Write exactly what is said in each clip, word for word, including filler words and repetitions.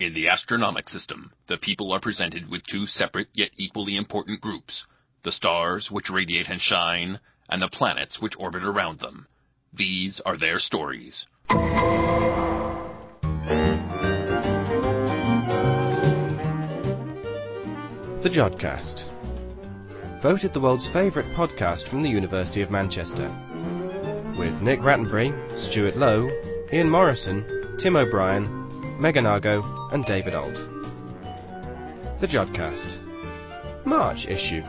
In the astronomic system, the people are presented with two separate yet equally important groups, the stars which radiate and shine, and the planets which orbit around them. These are their stories. The Jodcast. Voted the world's favourite podcast from the University of Manchester. With Nick Rattenbury, Stuart Lowe, Ian Morrison, Tim O'Brien, Megan Argo and David Ault. The Jodcast. March issue.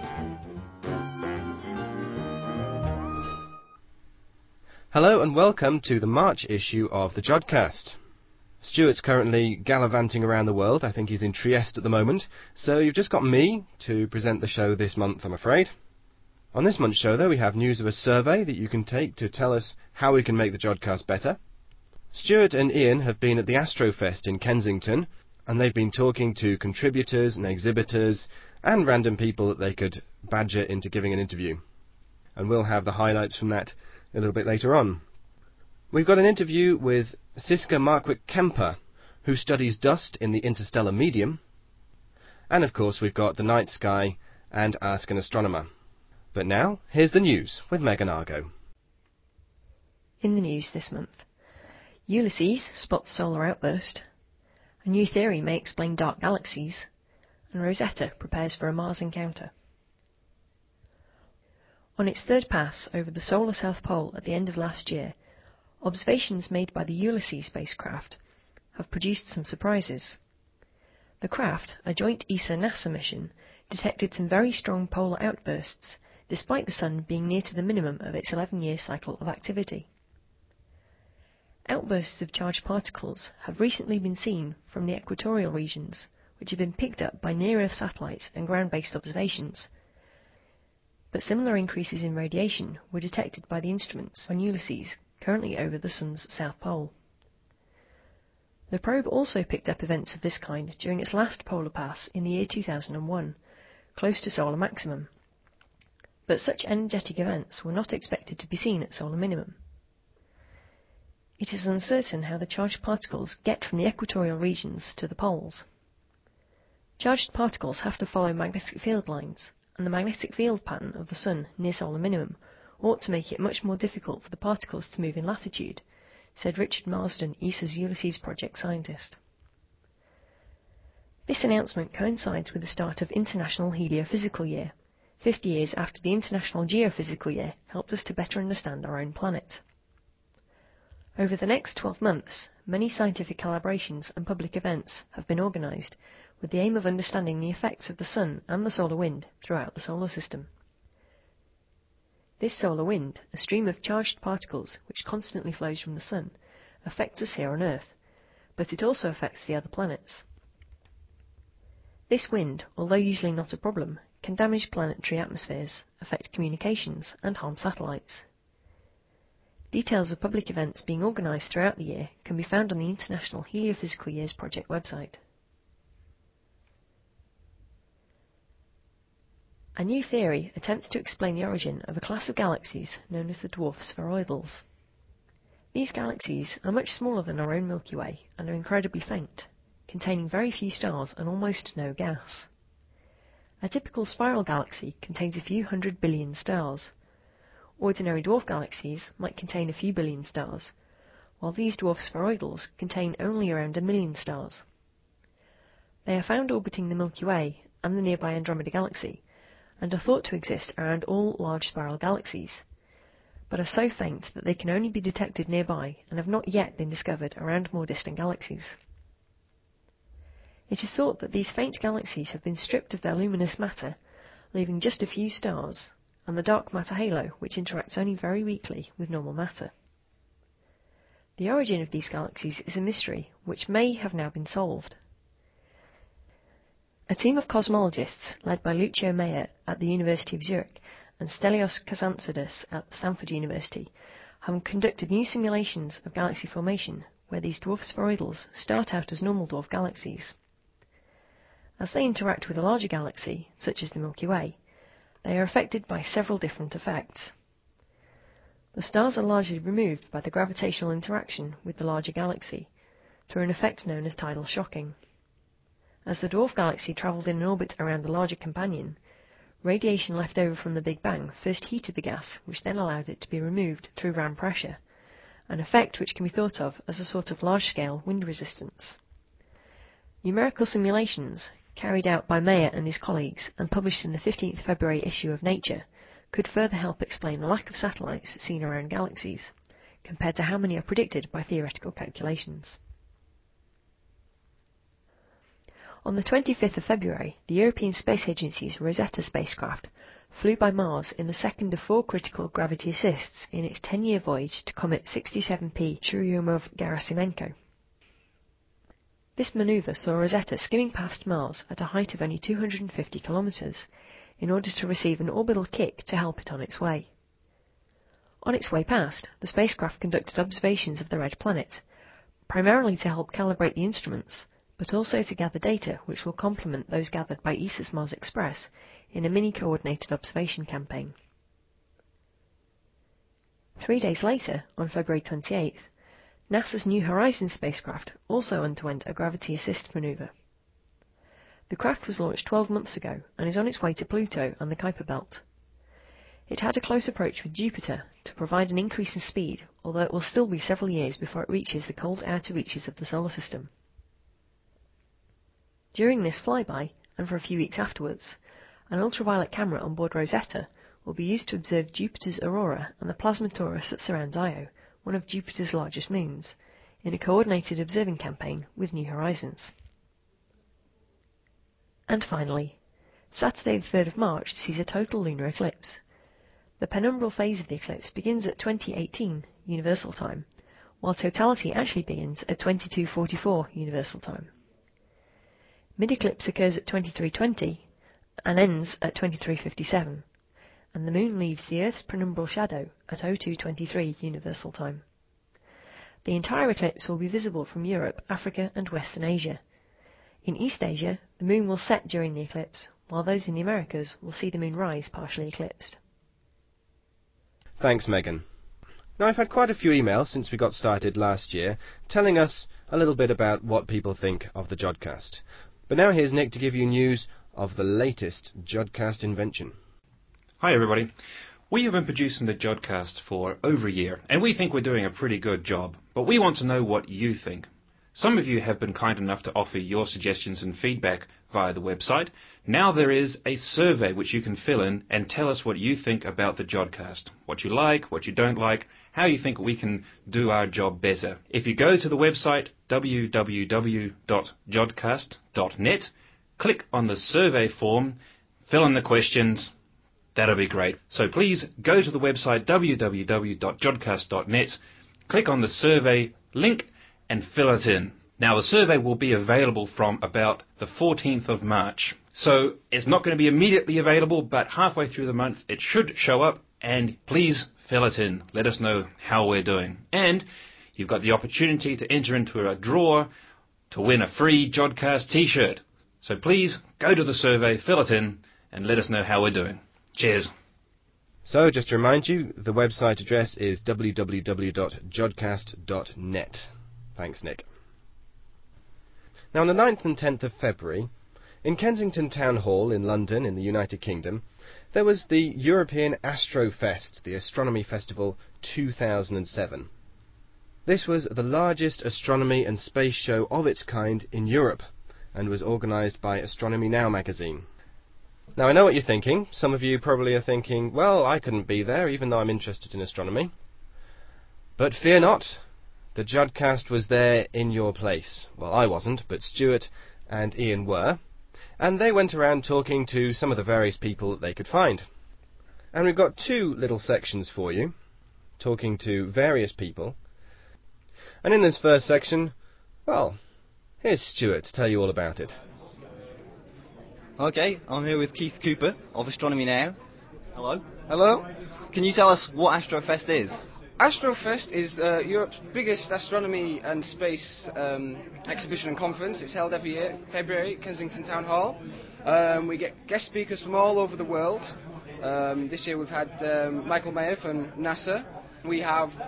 Hello and welcome to the March issue of the Jodcast. Stuart's currently gallivanting around the world. I think he's in Trieste at the moment. So you've just got me to present the show this month, I'm afraid. On this month's show, though, we have news of a survey that you can take to tell us how we can make the Jodcast better. Stuart and Ian have been at the Astrofest in Kensington, and they've been talking to contributors and exhibitors and random people that they could badger into giving an interview. And we'll have the highlights from that a little bit later on. We've got an interview with Siska Markwick-Kemper, who studies dust in the interstellar medium. And of course we've got the night sky and Ask an Astronomer. But now, here's the news with Megan Argo. In the news this month, Ulysses spots solar outburst, a new theory may explain dark galaxies, and Rosetta prepares for a Mars encounter. On its third pass over the solar South Pole at the end of last year, observations made by the Ulysses spacecraft have produced some surprises. The craft, a joint E S A-NASA mission, detected some very strong polar outbursts, despite the Sun being near to the minimum of its eleven-year cycle of activity. Outbursts of charged particles have recently been seen from the equatorial regions, which have been picked up by near-Earth satellites and ground-based observations. But similar increases in radiation were detected by the instruments on Ulysses, currently over the Sun's south pole. The probe also picked up events of this kind during its last polar pass in the year two thousand one, close to solar maximum. But such energetic events were not expected to be seen at solar minimum. It is uncertain how the charged particles get from the equatorial regions to the poles. Charged particles have to follow magnetic field lines, and the magnetic field pattern of the Sun near solar minimum ought to make it much more difficult for the particles to move in latitude, said Richard Marsden, E S A's Ulysses project scientist. This announcement coincides with the start of International Heliophysical Year, fifty years after the International Geophysical Year helped us to better understand our own planet. Over the next twelve months, many scientific collaborations and public events have been organised with the aim of understanding the effects of the Sun and the solar wind throughout the solar system. This solar wind, a stream of charged particles which constantly flows from the Sun, affects us here on Earth, but it also affects the other planets. This wind, although usually not a problem, can damage planetary atmospheres, affect communications, and harm satellites. Details of public events being organised throughout the year can be found on the International Heliophysical Years project website. A new theory attempts to explain the origin of a class of galaxies known as the dwarf spheroidals. These galaxies are much smaller than our own Milky Way and are incredibly faint, containing very few stars and almost no gas. A typical spiral galaxy contains a few hundred billion stars. Ordinary dwarf galaxies might contain a few billion stars, while these dwarf spheroidals contain only around a million stars. They are found orbiting the Milky Way and the nearby Andromeda Galaxy, and are thought to exist around all large spiral galaxies, but are so faint that they can only be detected nearby and have not yet been discovered around more distant galaxies. It is thought that these faint galaxies have been stripped of their luminous matter, leaving just a few stars, and the dark matter halo, which interacts only very weakly with normal matter. The origin of these galaxies is a mystery which may have now been solved. A team of cosmologists, led by Lucio Meyer at the University of Zurich and Stelios Kazantzidis at Stanford University, have conducted new simulations of galaxy formation where these dwarf spheroidals start out as normal dwarf galaxies. As they interact with a larger galaxy, such as the Milky Way, they are affected by several different effects. The stars are largely removed by the gravitational interaction with the larger galaxy, through an effect known as tidal shocking. As the dwarf galaxy travelled in an orbit around the larger companion, radiation left over from the Big Bang first heated the gas, which then allowed it to be removed through ram pressure, an effect which can be thought of as a sort of large-scale wind resistance. Numerical simulations, carried out by Mayer and his colleagues and published in the fifteenth of February issue of Nature, could further help explain the lack of satellites seen around galaxies, compared to how many are predicted by theoretical calculations. On the twenty-fifth of February, the European Space Agency's Rosetta spacecraft flew by Mars in the second of four critical gravity assists in its ten-year voyage to Comet sixty-seven P Churyumov-Gerasimenko. This manoeuvre saw Rosetta skimming past Mars at a height of only two hundred fifty kilometres, in order to receive an orbital kick to help it on its way. On its way past, the spacecraft conducted observations of the red planet, primarily to help calibrate the instruments, but also to gather data which will complement those gathered by E S A's Mars Express in a mini-coordinated observation campaign. Three days later, on February twenty-eighth, NASA's New Horizons spacecraft also underwent a gravity assist manoeuvre. The craft was launched twelve months ago and is on its way to Pluto and the Kuiper Belt. It had a close approach with Jupiter to provide an increase in speed, although it will still be several years before it reaches the cold outer reaches of the solar system. During this flyby, and for a few weeks afterwards, an ultraviolet camera on board Rosetta will be used to observe Jupiter's aurora and the plasma torus that surrounds Io, one of Jupiter's largest moons, in a coordinated observing campaign with New Horizons. And finally, Saturday the third of March sees a total lunar eclipse. The penumbral phase of the eclipse begins at twenty eighteen Universal Time, while totality actually begins at twenty-two forty-four Universal Time. Mid-eclipse occurs at twenty-three twenty and ends at twenty-three fifty-seven, and the Moon leaves the Earth's penumbral shadow at oh two twenty-three Universal Time. The entire eclipse will be visible from Europe, Africa and Western Asia. In East Asia, the Moon will set during the eclipse, while those in the Americas will see the Moon rise partially eclipsed. Thanks, Megan. Now, I've had quite a few emails since we got started last year, telling us a little bit about what people think of the Jodcast. But now here's Nick to give you news of the latest Jodcast invention. Hi everybody. We have been producing the Jodcast for over a year, and we think we're doing a pretty good job, but we want to know what you think. Some of you have been kind enough to offer your suggestions and feedback via the website. Now there is a survey which you can fill in and tell us what you think about the Jodcast. What you like, what you don't like, how you think we can do our job better. If you go to the website w w w dot jodcast dot net, click on the survey form, fill in the questions, that'll be great. So please go to the website w w w dot jodcast dot net, click on the survey link and fill it in. Now the survey will be available from about the fourteenth of March. So it's not going to be immediately available, but halfway through the month it should show up, and please fill it in. Let us know how we're doing. And you've got the opportunity to enter into a draw to win a free Jodcast t-shirt. So please go to the survey, fill it in, and let us know how we're doing. Cheers. So, just to remind you, the website address is w w w dot jodcast dot net. Thanks, Nick. Now, on the ninth and tenth of February, in Kensington Town Hall in London, in the United Kingdom, there was the European Astrofest, the Astronomy Festival two thousand seven. This was the largest astronomy and space show of its kind in Europe, and was organised by Astronomy Now magazine. Now, I know what you're thinking. Some of you probably are thinking, well, I couldn't be there, even though I'm interested in astronomy. But fear not. The Jodcast was there in your place. Well, I wasn't, but Stuart and Ian were, and they went around talking to some of the various people that they could find. And we've got two little sections for you, talking to various people. And in this first section, well, here's Stuart to tell you all about it. Okay, I'm here with Keith Cooper of Astronomy Now. Hello. Hello. Can you tell us what Astrofest is? Astrofest is uh, Europe's biggest astronomy and space um, exhibition and conference. It's held every year, February, at Kensington Town Hall. Um, we get guest speakers from all over the world. Um, this year we've had um, Michael Mayer from NASA. We have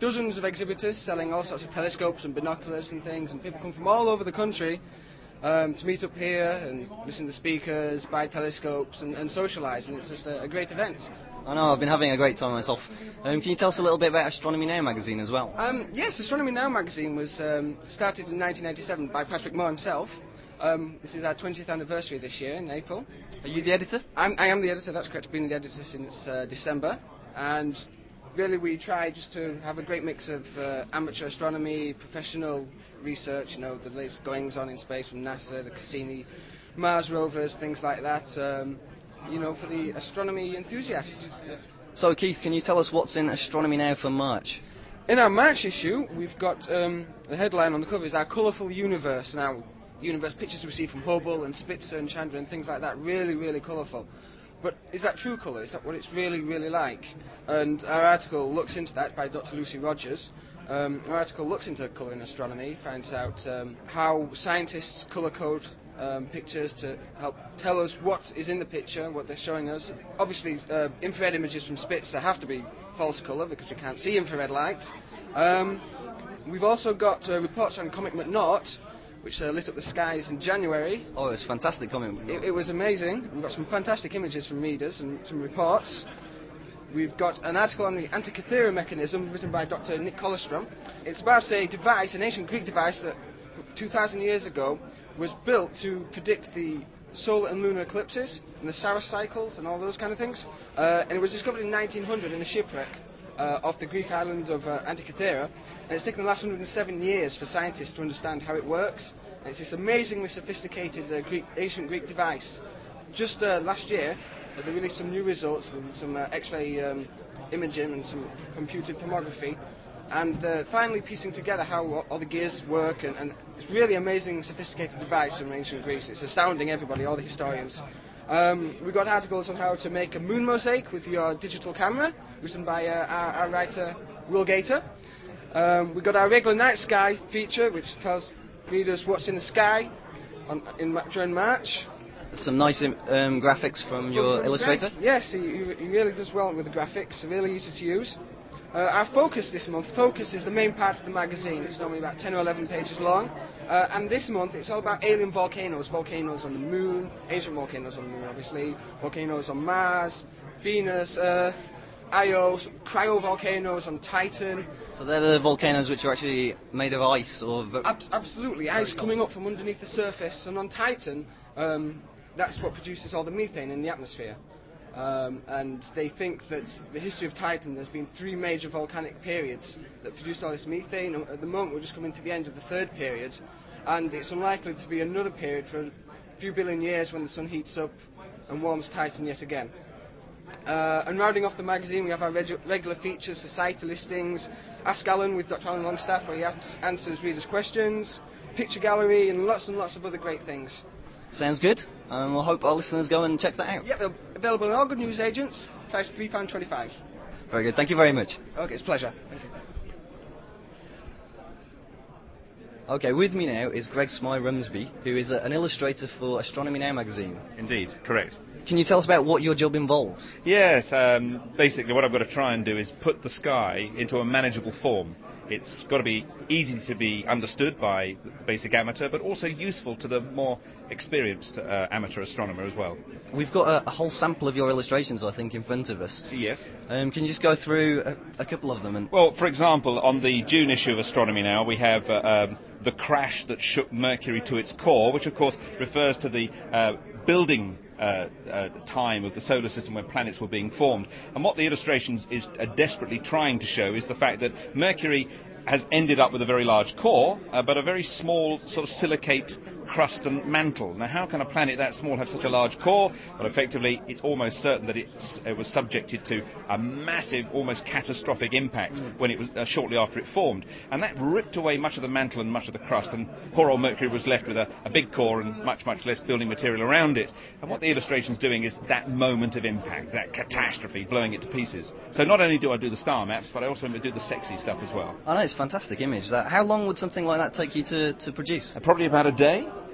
dozens of exhibitors selling all sorts of telescopes and binoculars and things, and people come from all over the country um, to meet up here and listen to speakers, buy telescopes and, and socialise, and it's just a, a great event. I know, I've been having a great time myself. Um, can you tell us a little bit about Astronomy Now magazine as well? Um, yes, Astronomy Now magazine was um, started in nineteen ninety-seven by Patrick Moore himself. Um, this is our twentieth anniversary this year in April. Are you the editor? I'm, I am the editor, that's correct. I've been the editor since uh, December. And really we try just to have a great mix of uh, amateur astronomy, professional research, you know, the latest goings on in space from NASA, the Cassini, Mars rovers, things like that, um, you know, for the astronomy enthusiast. So Keith, can you tell us what's in Astronomy Now for March? In our March issue, we've got um, the headline on the cover is Our Colourful Universe. Now, the universe pictures we see from Hubble and Spitzer and Chandra and things like that, really, really colourful. But is that true colour? Is that what it's really, really like? And our article looks into that by Doctor Lucy Rogers. Um, our article looks into colour in astronomy, finds out um, how scientists colour code um, pictures to help tell us what is in the picture, what they're showing us. Obviously, uh, infrared images from Spitzer have to be false colour because we can't see infrared lights. Um, we've also got uh, reports on Comet McNaught, which uh, lit up the skies in January. Oh, it was fantastic coming. It, it was amazing. We've got some fantastic images from readers and some reports. We've got an article on the Antikythera mechanism written by Doctor Nick Colostrum. It's about a device, an ancient Greek device that two thousand years ago was built to predict the solar and lunar eclipses and the Saros cycles and all those kind of things. Uh, and it was discovered in nineteen hundred in a shipwreck Uh, off the Greek island of uh, Antikythera, and it's taken the last one hundred seven years for scientists to understand how it works. And it's this amazingly sophisticated uh, Greek, ancient Greek device. Just uh, last year, uh, they released some new results with some uh, X-ray um, imaging and some computed tomography, and uh, finally piecing together how all, all the gears work, and, and it's really amazing, sophisticated device from ancient Greece. It's astounding everybody, all the historians. Um, we've got articles on how to make a moon mosaic with your digital camera, written by uh, our, our writer Will Gator. Um, we've got our regular night sky feature, which tells readers what's in the sky on, in, during March. Some nice um, graphics from your from illustrator? Greg. Yes, he, he really does well with the graphics, really easy to use. Uh, our focus this month, focus is the main part of the magazine. It's normally about ten or eleven pages long. Uh, and this month it's all about alien volcanoes, volcanoes on the moon, ancient volcanoes on the moon obviously, volcanoes on Mars, Venus, Earth, Io, cryovolcanoes on Titan. So they're the volcanoes which are actually made of ice or... Ab- absolutely, ice coming up from underneath the surface, and on Titan um, that's what produces all the methane in the atmosphere. Um, and they think that the history of Titan, there's been three major volcanic periods that produced all this methane. At the moment we're just coming to the end of the third period, and it's unlikely to be another period for a few billion years when the sun heats up and warms Titan yet again. Uh, and rounding off the magazine we have our regu- regular features, society listings, Ask Alan with Doctor Alan Longstaff where he asks, answers readers' questions, picture gallery and lots and lots of other great things. Sounds good. Um, I hope our listeners go and check that out. Yep, they're available in all good news agents. Price three pounds twenty-five. Very good. Thank you very much. Okay, it's a pleasure. Thank you. Okay, with me now is Greg Smye-Rumsby, who is a, an illustrator for Astronomy Now magazine. Indeed, correct. Can you tell us about what your job involves? Yes, um, basically what I've got to try and do is put the sky into a manageable form. It's got to be easy to be understood by the basic amateur, but also useful to the more experienced uh, amateur astronomer as well. We've got a, a whole sample of your illustrations, I think, in front of us. Yes. Um, can you just go through a, a couple of them? And Well, for example, on the June issue of Astronomy Now, we have uh, um, the crash that shook Mercury to its core, which of course refers to the uh, building Uh, uh, time of the solar system when planets were being formed. And what the illustrations is uh, desperately trying to show is the fact that Mercury has ended up with a very large core, uh, but a very small sort of silicate crust and mantle. Now, how can a planet that small have such a large core? Well, effectively, it's almost certain that it's, it was subjected to a massive, almost catastrophic impact mm. when it was uh, shortly after it formed. And that ripped away much of the mantle and much of the crust, and poor old Mercury was left with a, a big core and much, much less building material around it. And what the illustration's doing is that moment of impact, that catastrophe, blowing it to pieces. So not only do I do the star maps, but I also do the sexy stuff as well. I know, it's a fantastic image. That, how long would something like that take you to, to produce? Uh, probably about a day.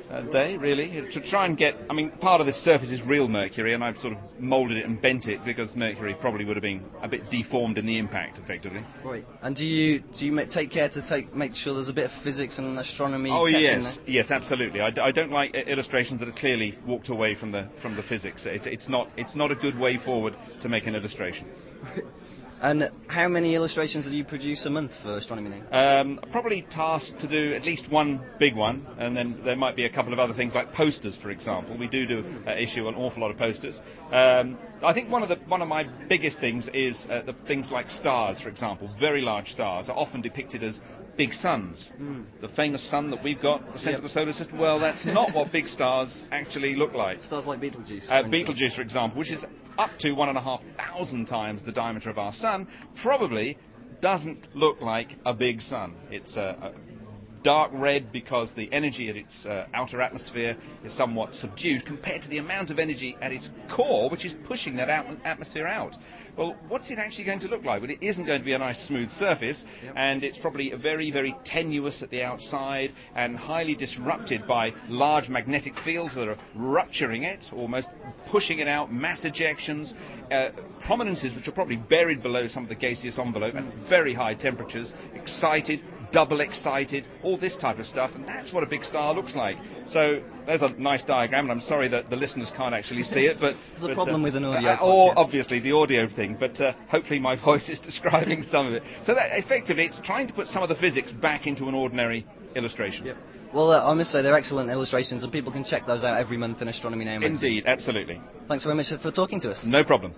a day, really, to try and get... I mean, part of this surface is real Mercury, and I've sort of moulded it and bent it because Mercury probably would have been a bit deformed in the impact, effectively. Right. And do you do you ma- take care to take make sure there's a bit of physics and astronomy Oh, kept in yes, there? yes, absolutely. I, d- I don't like I- illustrations that are clearly walked away from the from the physics. It's, it's not it's not a good way forward to make an illustration. And how many illustrations do you produce a month for Astronomy Now? Um, probably tasked to do at least one big one, and then there might be a couple of other things like posters, for example. We do do uh, issue an awful lot of posters. Um, I think one of the one of my biggest things is uh, the things like stars, for example. Very large stars are often depicted as big suns. Mm. The famous sun that we've got, the centre yep. of the solar system. Well, that's not what big stars actually look like. Stars like Betelgeuse. Uh, for Betelgeuse, for example, which is up to one and a half thousand times the diameter of our sun, probably doesn't look like a big sun. It's a, a dark red because the energy at its uh, outer atmosphere is somewhat subdued compared to the amount of energy at its core, which is pushing that at- atmosphere out. Well, what's it actually going to look like? Well, it isn't going to be a nice smooth surface, yep. and it's probably very, very tenuous at the outside and highly disrupted by large magnetic fields that are rupturing it, almost pushing it out, mass ejections, uh, prominences which are probably buried below some of the gaseous envelope at very high temperatures, excited, double excited, all this type of stuff, and that's what a big star looks like. So there's a nice diagram, and I'm sorry that the listeners can't actually see it, but... There's a but, problem uh, with an audio uh, Or, obviously, the audio thing, but uh, hopefully my voice is describing some of it. So that, effectively, it's trying to put some of the physics back into an ordinary illustration. Yep. Well, uh, I must say, they're excellent illustrations, and people can check those out every month in Astronomy Now magazine. Indeed, absolutely. Thanks very much for talking to us. No problem.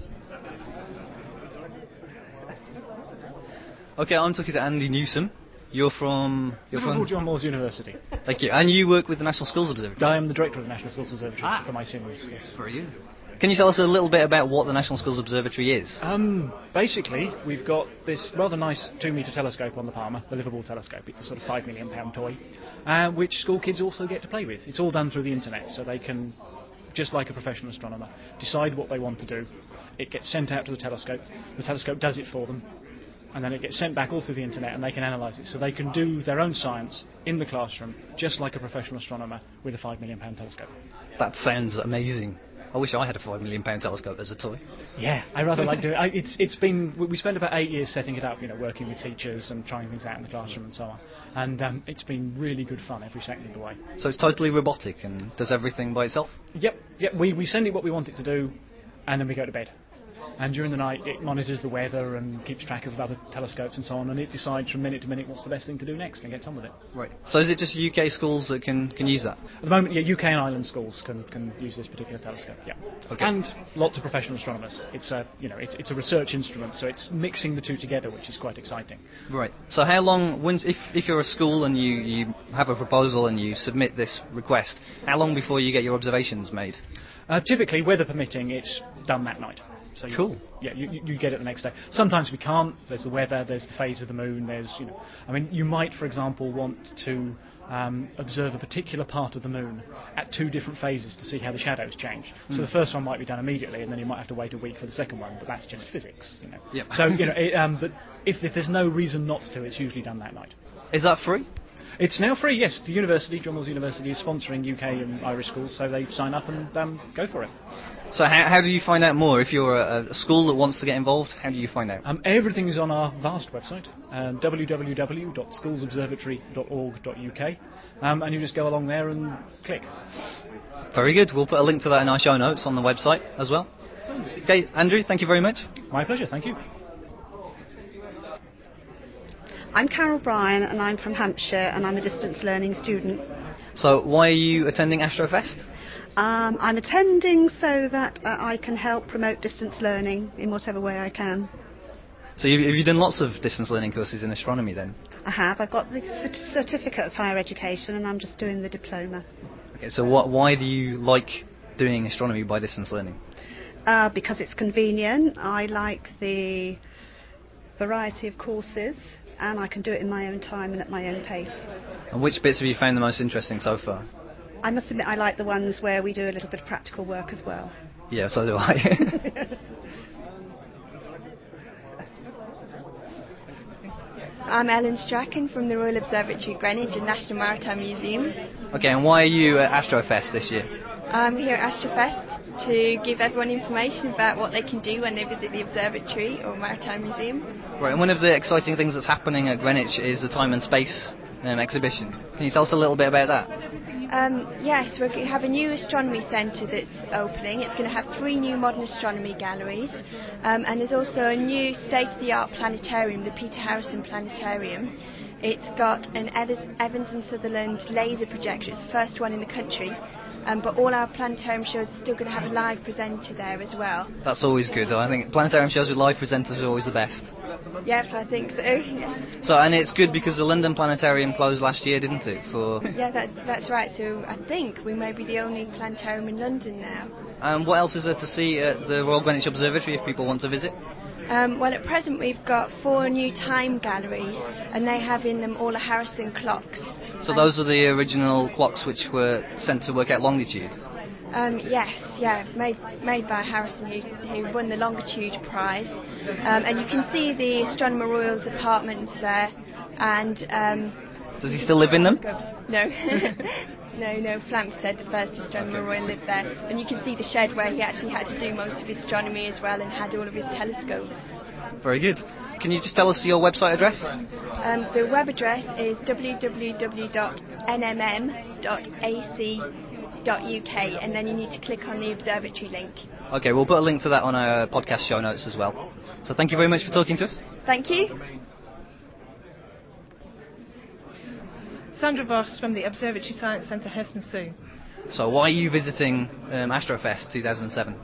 Okay, I'm talking to Andy Newsom. You're from... You're Liverpool from John Moores University. Thank you. And you work with the National Schools Observatory? I am the director of the National Schools Observatory ah. for my sins, yes. Very good. Can you tell us a little bit about what the National Schools Observatory is? Um, basically, we've got this rather nice two-metre telescope on the Palmer, the Liverpool telescope. It's a sort of five million pound toy, uh, which school kids also get to play with. It's all done through the internet, so they can, just like a professional astronomer, decide what they want to do. It gets sent out to the telescope. The telescope does it for them. And then it gets sent back all through the internet, and they can analyse it. So they can do their own science in the classroom, just like a professional astronomer with a five million pound telescope. That sounds amazing. I wish I had a five million pound telescope as a toy. Yeah, I rather like doing it. I, it's it's been we spent about eight years setting it up, you know, working with teachers and trying things out in the classroom and so on. And um, it's been really good fun every second of the way. So it's totally robotic and does everything by itself? Yep, yep. We we send it what we want it to do, and then we go to bed. And during the night, it monitors the weather and keeps track of other telescopes and so on, and it decides from minute to minute what's the best thing to do next and gets on with it. Right. So is it just U K schools that can, can use that? At the moment, yeah, U K and Ireland schools can, can use this particular telescope. Yeah. Okay. And lots of professional astronomers. It's a you know it's, it's a research instrument, so it's mixing the two together, which is quite exciting. Right. So how long, once if if you're a school and you, you have a proposal and you submit this request, how long before you get your observations made? Uh, typically, weather permitting, it's done that night. So you, cool. Yeah, you, you get it the next day. Sometimes we can't. There's the weather. There's the phase of the moon. There's, you know, I mean, you might, for example, want to um, observe a particular part of the moon at two different phases to see how the shadows change. Mm. So the first one might be done immediately, and then you might have to wait a week for the second one. But that's just physics, you know. Yep. So you know, it, um, but if, if there's no reason not to, it's usually done that night. Is that free? It's now free, yes. The university, John Moores University, is sponsoring U K and Irish schools, so they sign up and um, go for it. So how, how do you find out more? If you're a, a school that wants to get involved, how do you find out? Um, everything is on our vast website, um, w w w dot schools observatory dot org dot u k, um, and you just go along there and click. Very good. We'll put a link to that in our show notes on the website as well. Okay, Andrew, thank you very much. My pleasure, thank you. I'm Carol Bryan and I'm from Hampshire and I'm a distance learning student. So why are you attending Astrofest? Um, I'm attending so that uh, I can help promote distance learning in whatever way I can. So you've, have you done lots of distance learning courses in astronomy then? I have. I've got the c- certificate of higher education and I'm just doing the diploma. Okay, so what, why do you like doing astronomy by distance learning? Uh, because it's convenient. I like the variety of courses. And I can do it in my own time and at my own pace. And which bits have you found the most interesting so far? I must admit I like the ones where we do a little bit of practical work as well. Yeah, so do I. I'm Ellen Strachan from the Royal Observatory, Greenwich and National Maritime Museum. Okay, and why are you at Astrofest this year? I'm here at Astrofest to give everyone information about what they can do when they visit the observatory or Maritime Museum. Right, and one of the exciting things that's happening at Greenwich is the Time and Space um, exhibition. Can you tell us a little bit about that? Um, yes, we have a new astronomy centre that's opening. It's going to have three new modern astronomy galleries, um, and there's also a new state-of-the-art planetarium, the Peter Harrison Planetarium. It's got an Evans and Sutherland laser projector. It's the first one in the country. Um, but all our planetarium shows are still going to have a live presenter there as well. That's always good. I think planetarium shows with live presenters are always the best. Yep, I think so. Yeah. So, and it's good because the London Planetarium closed last year, didn't it? For yeah, that's that's right. So I think we may be the only planetarium in London now. And um, what else is there to see at the Royal Greenwich Observatory if people want to visit? Um, well, at present we've got four new time galleries, and they have in them all the Harrison clocks. So those are the original clocks which were sent to work out longitude? Um, yes, yeah, made made by Harrison, who, who won the Longitude Prize. Um, and you can see the Astronomer Royal's apartment there. And um, does he still live in them? No. No, no, Flamstead, the first Astronomer Royal, lived there. And you can see the shed where he actually had to do most of his astronomy as well and had all of his telescopes. Very good. Can you just tell us your website address? Um, the web address is w w w dot n m m dot a c dot u k, and then you need to click on the observatory link. Okay, we'll put a link to that on our podcast show notes as well. So thank you very much for talking to us. Thank you. Sandra Voss from the Observatory Science Centre, Hurstmonceux. So why are you visiting um, Astrofest two thousand seven?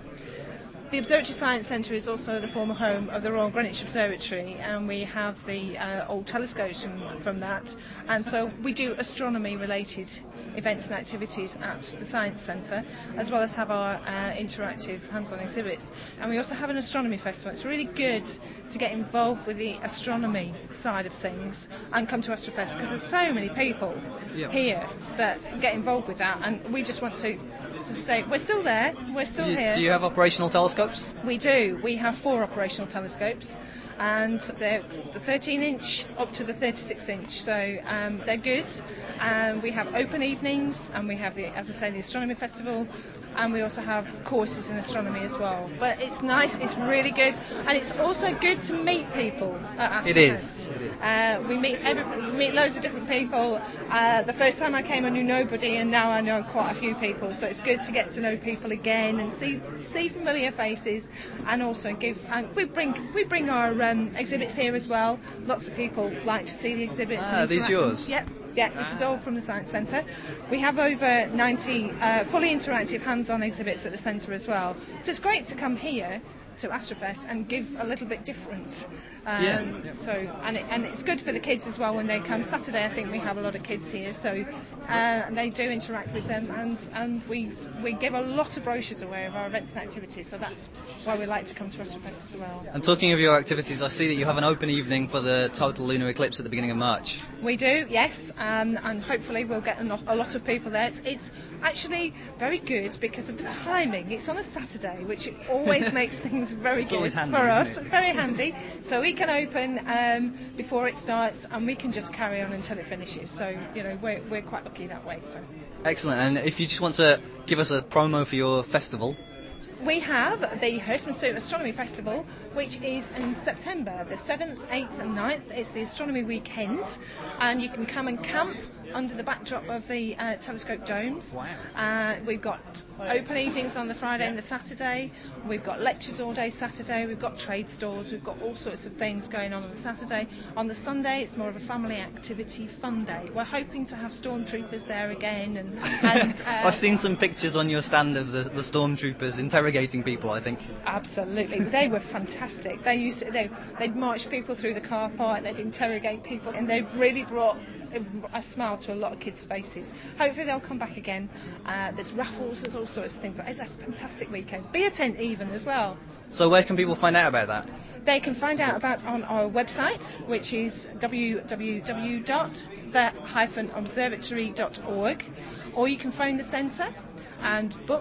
The Observatory Science Centre is also the former home of the Royal Greenwich Observatory, and we have the uh, old telescopes from, from that, and so we do astronomy related events and activities at the Science Centre, as well as have our uh, interactive hands-on exhibits. And we also have an astronomy festival. It's really good to get involved with the astronomy side of things and come to Astrofest, because there's so many people yeah. here that get involved with that, and we just want to, to say we're still there, we're still do you, here. Do you have operational telescopes? We do. We have four operational telescopes, and they're the thirteen inch up to the thirty-six inch, so um, they're good. And we have open evenings, and we have, the, as I say, the Astronomy Festival, and we also have courses in astronomy as well. But it's nice, it's really good, and it's also good to meet people at Astrofest. It is. It is. Uh, we meet every, we meet loads of different people. Uh, the first time I came, I knew nobody, and now I know quite a few people. So it's good to get to know people again and see see familiar faces, and also give. And we bring we bring our um, exhibits here as well. Lots of people like to see the exhibits. Ah, are these yours? Yep. Yeah, this is all from the Science Centre. We have over ninety uh, fully interactive hands-on exhibits at the centre as well. So it's great to come here to Astrofest and give a little bit different. Um, yeah, yeah. So and it, and it's good for the kids as well when they come. Saturday I think we have a lot of kids here, so uh, they do interact with them, and, and we we give a lot of brochures away of our events and activities. So that's why we like to come to Astrofest as well. And talking of your activities, I see that you have an open evening for the total lunar eclipse at the beginning of March. We do, yes, um, and hopefully we'll get a lot, a lot of people there. It's, it's actually very good because of the timing. It's on a Saturday, which always makes things very it's good handy, for us. It? Very handy. So we can open um, before it starts, and we can just carry on until it finishes. So you know we're we're quite lucky that way. So excellent. And if you just want to give us a promo for your festival. We have the Hurstmonceux Astronomy Festival, which is in September, the seventh, eighth and ninth. It's the Astronomy Weekend, and you can come and camp under the backdrop of the uh, telescope domes. Wow. Uh, we've got open evenings on the Friday and the Saturday. We've got lectures all day Saturday. We've got trade stores. We've got all sorts of things going on on the Saturday. On the Sunday, it's more of a family activity fun day. We're hoping to have stormtroopers there again. And, and uh, I've seen some pictures on your stand of the, the stormtroopers interrogating people, I think. Absolutely. They were fantastic. They used to, they, they'd march people through the car park, they'd interrogate people, and they've really brought a smile to a lot of kids' faces. Hopefully they'll come back again. Uh, there's raffles, there's all sorts of things. It's a fantastic weekend. Be a tent even as well. So where can people find out about that? They can find out about on our website, which is w w w dot the dash observatory dot org, or you can phone the centre and book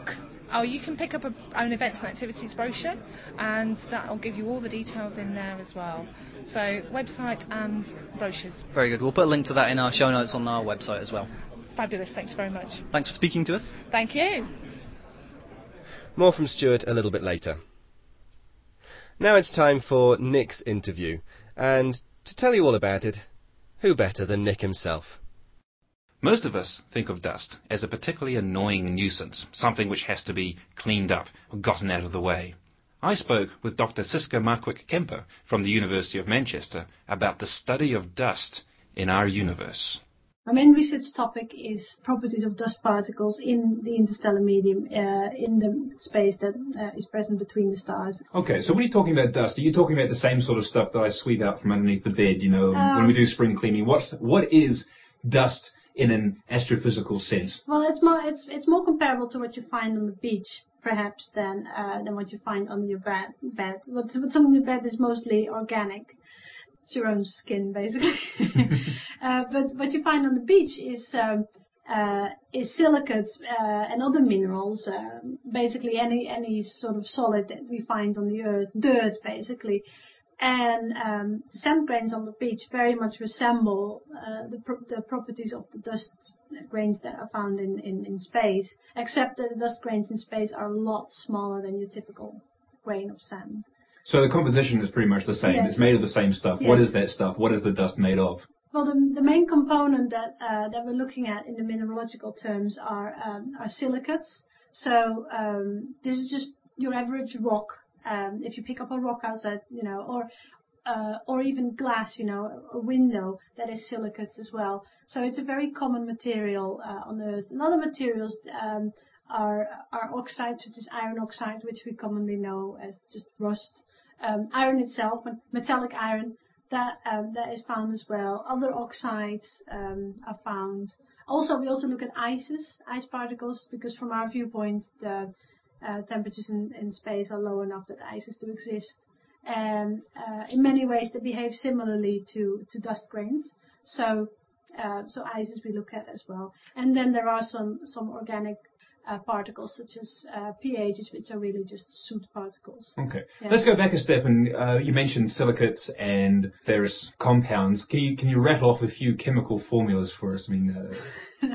Oh, you can pick up a own events and activities brochure, and that will give you all the details in there as well. So website and brochures. Very good. We'll put a link to that in our show notes on our website as well. Fabulous. Thanks very much. Thanks for speaking to us. Thank you. More from Stuart a little bit later. Now it's time for Nick's interview, and to tell you all about it, who better than Nick himself? Most of us think of dust as a particularly annoying nuisance, something which has to be cleaned up or gotten out of the way. I spoke with Doctor Siska Markwick-Kemper from the University of Manchester about the study of dust in our universe. Our main research topic is properties of dust particles in the interstellar medium, uh, in the space that uh, is present between the stars. Okay, so when you're talking about dust, are you talking about the same sort of stuff that I sweep out from underneath the bed, you know, Um, when we do spring cleaning? What's, what is dust in an astrophysical sense? Well, it's more it's it's more comparable to what you find on the beach, perhaps, than uh, than what you find on your bed. Bed. What's what's on your bed is mostly organic. It's your own skin, basically. uh, but what you find on the beach is um, uh, is silicates uh, and other minerals. Uh, basically, any any sort of solid that we find on the earth, dirt, basically. And um, the sand grains on the beach very much resemble uh, the, pro- the properties of the dust grains that are found in, in, in space, except that the dust grains in space are a lot smaller than your typical grain of sand. So the composition is pretty much the same. Yes. It's made of the same stuff. Yes. What is that stuff? What is the dust made of? Well, the, the main component that uh, that we're looking at in the mineralogical terms are um, are silicates. So um, this is just your average rock. Um, if you pick up a rock outside, you know, or uh, or even glass, you know, a window, that is silicates as well. So it's a very common material uh, on Earth. And other materials um, are are oxides, such as iron oxide, which we commonly know as just rust. Um, iron itself, metallic iron, that um, that is found as well. Other oxides um, are found. Also, we also look at ices, ice particles, because from our viewpoint, the uh, temperatures in, in space are low enough that ices do exist. And uh, in many ways, they behave similarly to, to dust grains. So, uh, so ices we look at as well. And then there are some some organic uh, particles, such as uh, pHs, which are really just soot particles. Okay. Yeah. Let's go back a step, and uh, you mentioned silicates and ferrous compounds. Can you can you rattle off a few chemical formulas for us? I mean, uh...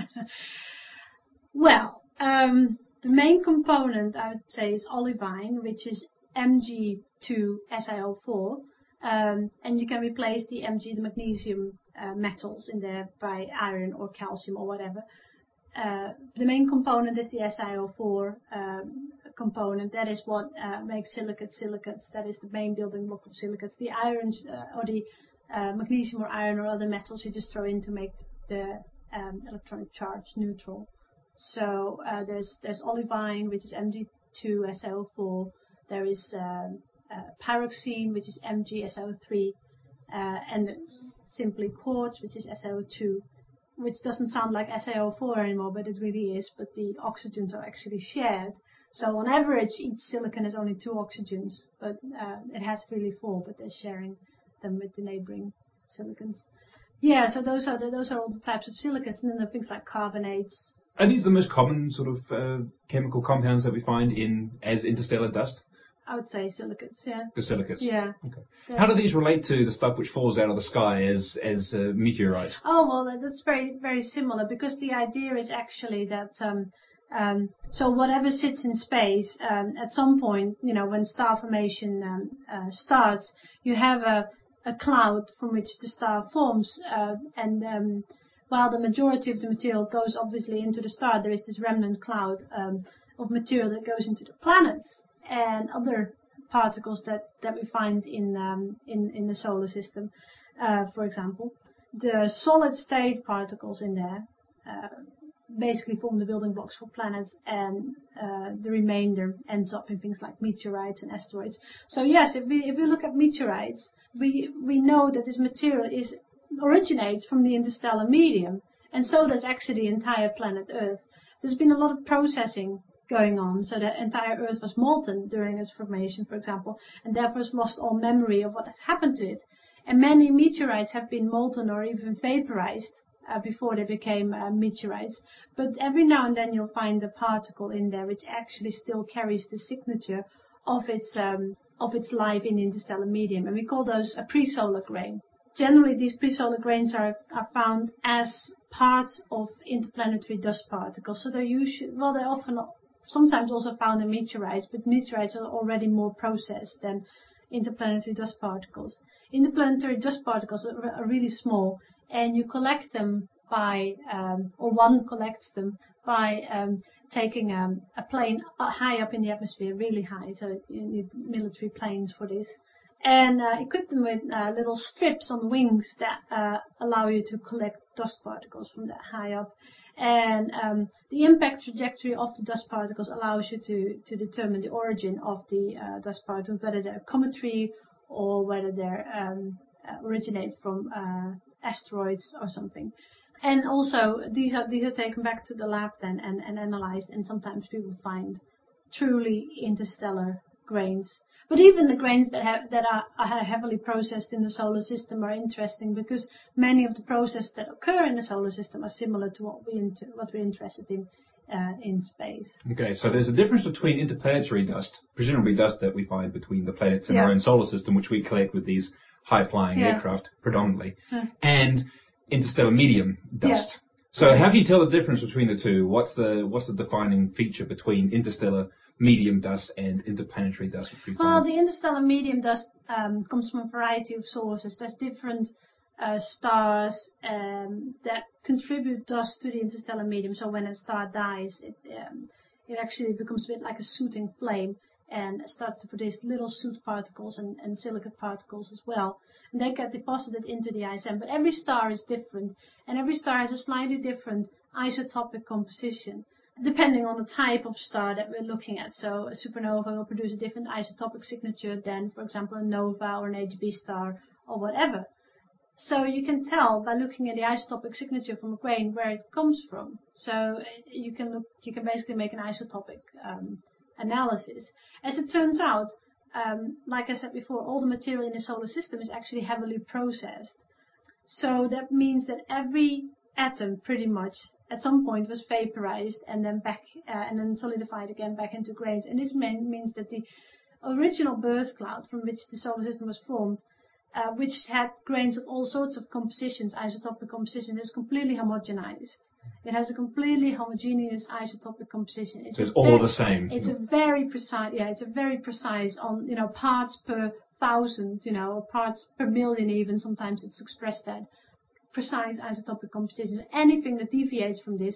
Well, um, the main component I would say is olivine, which is M g two S i O four, um, and you can replace the Mg, the magnesium uh, metals in there, by iron or calcium or whatever. Uh, the main component is the S i O four um, component. That is what uh, makes silicates silicates. That is the main building block of silicates. The iron uh, or the uh, magnesium or iron or other metals you just throw in to make the um, electronic charge neutral. So uh, there's there's olivine, which is M g two S i O four. There is um, uh, pyroxene, which is M g S i O three, uh, and it's simply quartz, which is S i O two, which doesn't sound like S i O four anymore, but it really is. But the oxygens are actually shared. So on average, each silicon has only two oxygens, but uh, it has really four, but they're sharing them with the neighboring silicons. Yeah, so those are the, those are all the types of silicates, and then there are things like carbonates. Are these the most common sort of uh, chemical compounds that we find in as interstellar dust? I would say silicates, yeah. The silicates? Yeah. Okay. Yeah. How do these relate to the stuff which falls out of the sky as as uh, meteorites? Oh, well, that's very, very similar, because the idea is actually that, um, um, so whatever sits in space, um, at some point, you know, when star formation um, uh, starts, you have a, a cloud from which the star forms, uh, and um, while the majority of the material goes obviously into the star, there is this remnant cloud um, of material that goes into the planets and other particles that, that we find in, um, in in the solar system. Uh, for example, the solid state particles in there uh, basically form the building blocks for planets, and uh, the remainder ends up in things like meteorites and asteroids. So yes, if we if we look at meteorites, we we know that this material is originates from the interstellar medium, and so does actually the entire planet Earth. There's been a lot of processing going on, so the entire Earth was molten during its formation, for example, and therefore has lost all memory of what has happened to it. And many meteorites have been molten or even vaporized uh, before they became uh, meteorites. But every now and then you'll find a particle in there which actually still carries the signature of its um, of its life in the interstellar medium, and we call those a presolar grain. Generally, these presolar grains are, are found as part of interplanetary dust particles. So they're usually, well, they're often sometimes also found in meteorites, but meteorites are already more processed than interplanetary dust particles. Interplanetary dust particles are, are really small, and you collect them by, um, or one collects them by um, taking um, a plane high up in the atmosphere, really high, so you need military planes for this, and uh, equip them with uh, little strips on the wings that uh, allow you to collect dust particles from that high up. And um, the impact trajectory of the dust particles allows you to, to determine the origin of the uh, dust particles, whether they're cometary or whether they um, uh, originate from uh, asteroids or something. And also, these are these are taken back to the lab then and, and analyzed, and sometimes people find truly interstellar grains. But even the grains that have that are, are heavily processed in the solar system are interesting, because many of the processes that occur in the solar system are similar to what we inter, what we're interested in uh, in space. Okay, so there's a difference between interplanetary dust, presumably dust that we find between the planets in yeah. our own solar system, which we collect with these high-flying yeah. aircraft predominantly, yeah. and interstellar medium dust. Yeah. So yes. how do you tell the difference between the two? What's the what's the defining feature between interstellar medium dust and interplanetary dust? Which we well, find? the interstellar medium dust um, comes from a variety of sources. There's different uh, stars um, that contribute dust to the interstellar medium. So when a star dies, it, um, it actually becomes a bit like a shooting flame, and starts to produce little soot particles and, and silicate particles as well. And they get deposited into the I S M. But every star is different, and every star has a slightly different isotopic composition, depending on the type of star that we're looking at. So a supernova will produce a different isotopic signature than, for example, a nova or an H B star or whatever. So you can tell by looking at the isotopic signature from a grain where it comes from. So you can look, you can basically make an isotopic um, analysis. As it turns out, um, like I said before, all the material in the solar system is actually heavily processed. So that means that every atom pretty much at some point was vaporized and then back uh, and then solidified again back into grains. And this mean, means that the original birth cloud from which the solar system was formed, uh, which had grains of all sorts of compositions, isotopic composition, is completely homogenized. It has a completely homogeneous isotopic composition. It's, so it's very, all the same. It's a very precise, yeah, it's a very precise on, you know, parts per thousand, you know, or parts per million even. Sometimes it's expressed that precise isotopic composition. Anything that deviates from this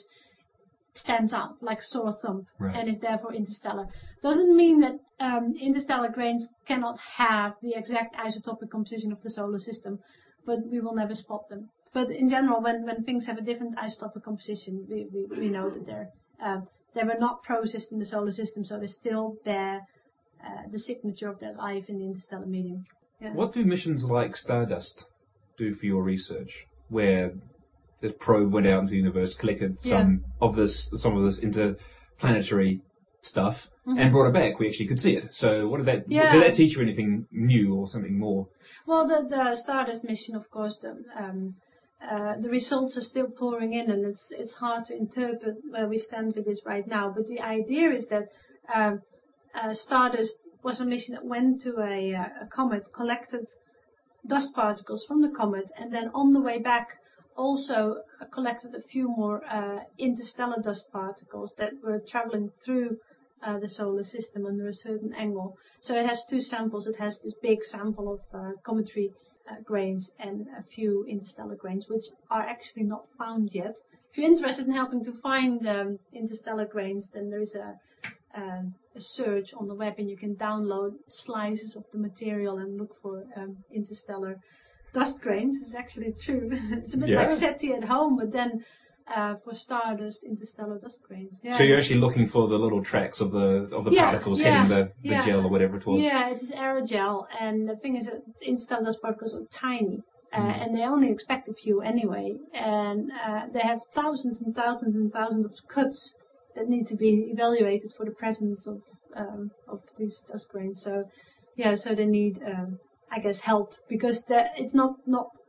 stands out like a sore thumb, right. and is therefore interstellar. Doesn't mean that um, interstellar grains cannot have the exact isotopic composition of the solar system, but we will never spot them. But in general, when, when things have a different isotopic composition, we, we, we know that they're, uh, they were not processed in the solar system, so they still bear uh, the signature of their life in the interstellar medium. Yeah. What do missions like Stardust do for your research, where the probe went out into the universe, collected some yeah. of this, some of this interplanetary stuff, mm-hmm. and brought it back? We actually could see it. So, what did that? Yeah. Did that teach you anything new or something more? Well, the, the Stardust mission, of course, the, um, uh, the results are still pouring in, and it's it's hard to interpret where we stand with this right now. But the idea is that um, uh, Stardust was a mission that went to a, a comet, collected dust particles from the comet, and then on the way back also uh, collected a few more uh, interstellar dust particles that were traveling through uh, the solar system under a certain angle. So it has two samples. It has this big sample of uh, cometary uh, grains and a few interstellar grains, which are actually not found yet. If you're interested in helping to find um, interstellar grains, then there is a Um, a search on the web, and you can download slices of the material and look for um, interstellar dust grains. It's actually true. It's a bit yeah. like SETI at home, but then uh, for Stardust, interstellar dust grains. Yeah. So you're actually looking for the little tracks of the of the yeah, particles yeah, hitting the, the yeah. gel or whatever it was. Yeah, it is aerogel, and the thing is that interstellar dust particles are tiny. Uh, mm. And they only expect a few anyway, and uh, they have thousands and thousands and thousands of cuts that need to be evaluated for the presence of um, of these dust grains. So, yeah, so they need, um, I guess, help, because it's not not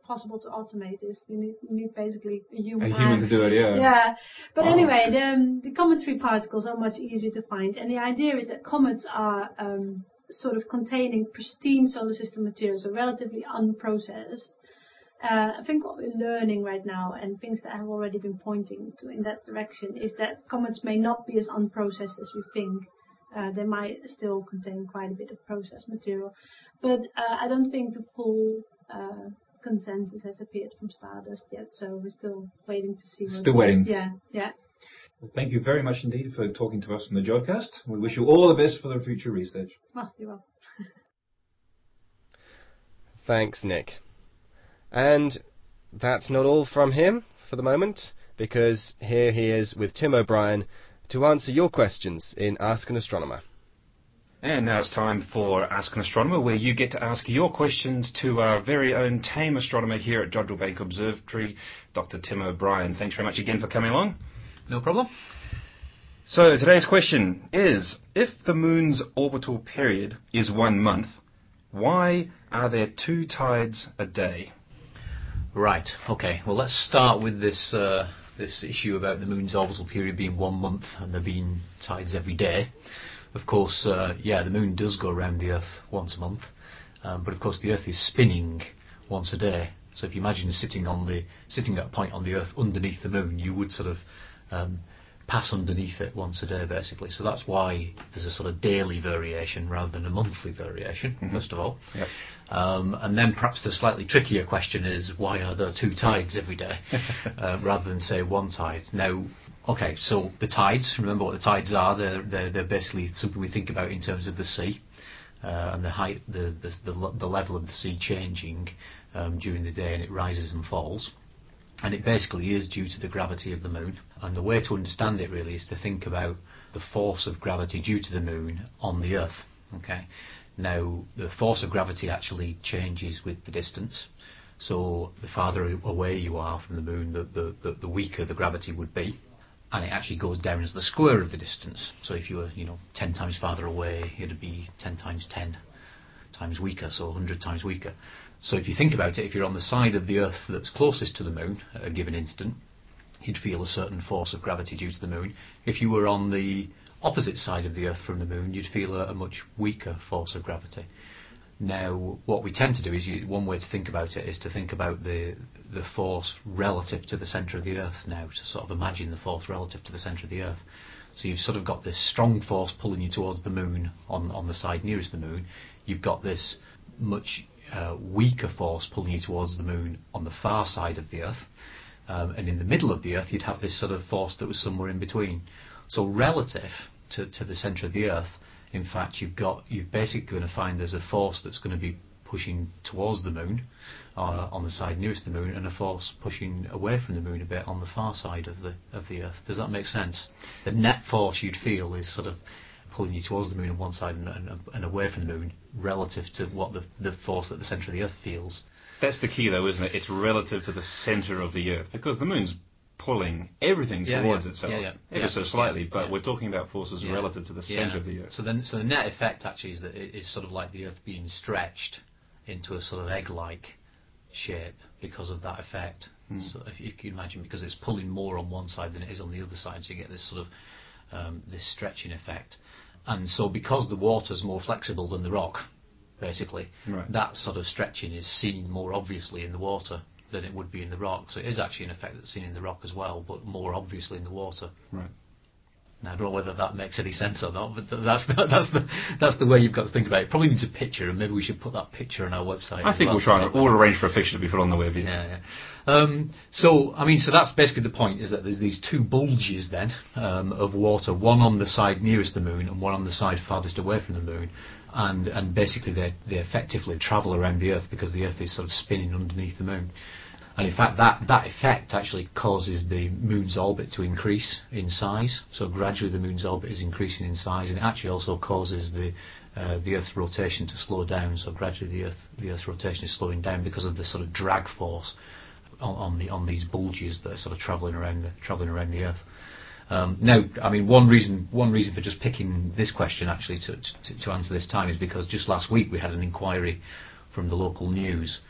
possible to automate this. You need, you need basically a human A human eye. to do it, yeah. Yeah. But Wow. anyway, the, um, the comet-free particles are much easier to find. And the idea is that comets are um, sort of containing pristine solar system materials, so relatively unprocessed. Uh, I think what we're learning right now, and things that have already been pointing to in that direction, is that comets may not be as unprocessed as we think. Uh, they might still contain quite a bit of processed material. But uh, I don't think the full uh, consensus has appeared from Stardust yet, so we're still waiting to see. Still what waiting. Yeah, yeah. Well, thank you very much indeed for talking to us on the Jodcast. We wish you all the best for the future research. Well, you're welcome. Thanks, Nick. And that's not all from him for the moment, because here he is with Tim O'Brien to answer your questions in Ask an Astronomer. And now it's time for Ask an Astronomer, where you get to ask your questions to our very own tame astronomer here at Jodrell Bank Observatory, Doctor Tim O'Brien. Thanks very much again for coming along. No problem. So today's question is, if the Moon's orbital period is one month, why are there two tides a day? Right, okay. Well, let's start with this uh, this issue about the Moon's orbital period being one month and there being tides every day. Of course, uh, yeah, the Moon does go around the Earth once a month, um, but of course the Earth is spinning once a day. So if you imagine sitting on the sitting at a point on the Earth underneath the Moon, you would sort of um, pass underneath it once a day, basically. So that's why there's a sort of daily variation rather than a monthly variation, mm-hmm. first of all. Yep. Um, and then perhaps the slightly trickier question is, why are there two tides every day uh, rather than, say, one tide? Now, okay, so the tides, remember what the tides are. They're, they're, they're basically something we think about in terms of the sea uh, and the height, the, the, the, the level of the sea changing um, during the day, and it rises and falls. And it basically is due to the gravity of the Moon. And the way to understand it really is to think about the force of gravity due to the Moon on the Earth. Okay. Now, the force of gravity actually changes with the distance. So the farther away you are from the Moon, the, the, the, the weaker the gravity would be. And it actually goes down as the square of the distance. So if you were, you know, ten times farther away, it'd be ten times ten times weaker, so one hundred times weaker. So if you think about it, if you're on the side of the Earth that's closest to the Moon at a given instant, you'd feel a certain force of gravity due to the Moon. If you were on the opposite side of the Earth from the Moon, you'd feel a, a much weaker force of gravity. Now, what we tend to do is, you, one way to think about it is to think about the the force relative to the centre of the Earth now, to sort of imagine the force relative to the centre of the Earth. So you've sort of got this strong force pulling you towards the Moon on, on the side nearest the Moon. You've got this much uh, weaker force pulling you towards the Moon on the far side of the Earth. Um, and in the middle of the Earth, you'd have this sort of force that was somewhere in between. So relative to, to the centre of the Earth, in fact, you've got you're basically going to find there's a force that's going to be pushing towards the Moon, uh, on the side nearest the Moon, and a force pushing away from the Moon a bit on the far side of the of the Earth. Does that make sense? The net force you'd feel is sort of pulling you towards the Moon on one side and, and, and away from the Moon, relative to what the the force that the centre of the Earth feels. That's the key, though, isn't it? It's relative to the centre of the Earth, because the Moon's pulling everything yeah, towards yeah. itself, yeah, yeah. ever yeah. so slightly, but yeah. we're talking about forces yeah. relative to the yeah. centre of the Earth. So then, so the net effect actually is that it is sort of like the Earth being stretched into a sort of egg-like shape because of that effect. Mm. So if you can imagine, because it's pulling more on one side than it is on the other side, so you get this sort of um, this stretching effect. And so because the water's more flexible than the rock, basically, right. that sort of stretching is seen more obviously in the water than it would be in the rock. So it is actually an effect that's seen in the rock as well, but more obviously in the water. Right. Now, I don't know whether that makes any sense or not, but that's the, that's the that's the way you've got to think about it. Probably needs a picture, and maybe we should put that picture on our website. I think well. we'll try and we'll arrange for a picture to be put on the web. Yeah, yeah. Um, so, I mean, so that's basically the point, is that there's these two bulges then um, of water, one on the side nearest the Moon and one on the side farthest away from the Moon, and and basically they they effectively travel around the Earth because the Earth is sort of spinning underneath the Moon. And in fact, that, that effect actually causes the Moon's orbit to increase in size. So gradually the Moon's orbit is increasing in size, and it actually also causes the uh, the Earth's rotation to slow down. So gradually the Earth the Earth's rotation is slowing down because of the sort of drag force on, on the on these bulges that are sort of travelling around the travelling around the Earth. Um, now, I mean, one reason one reason for just picking this question actually to, to to answer this time is because just last week we had an inquiry from the local news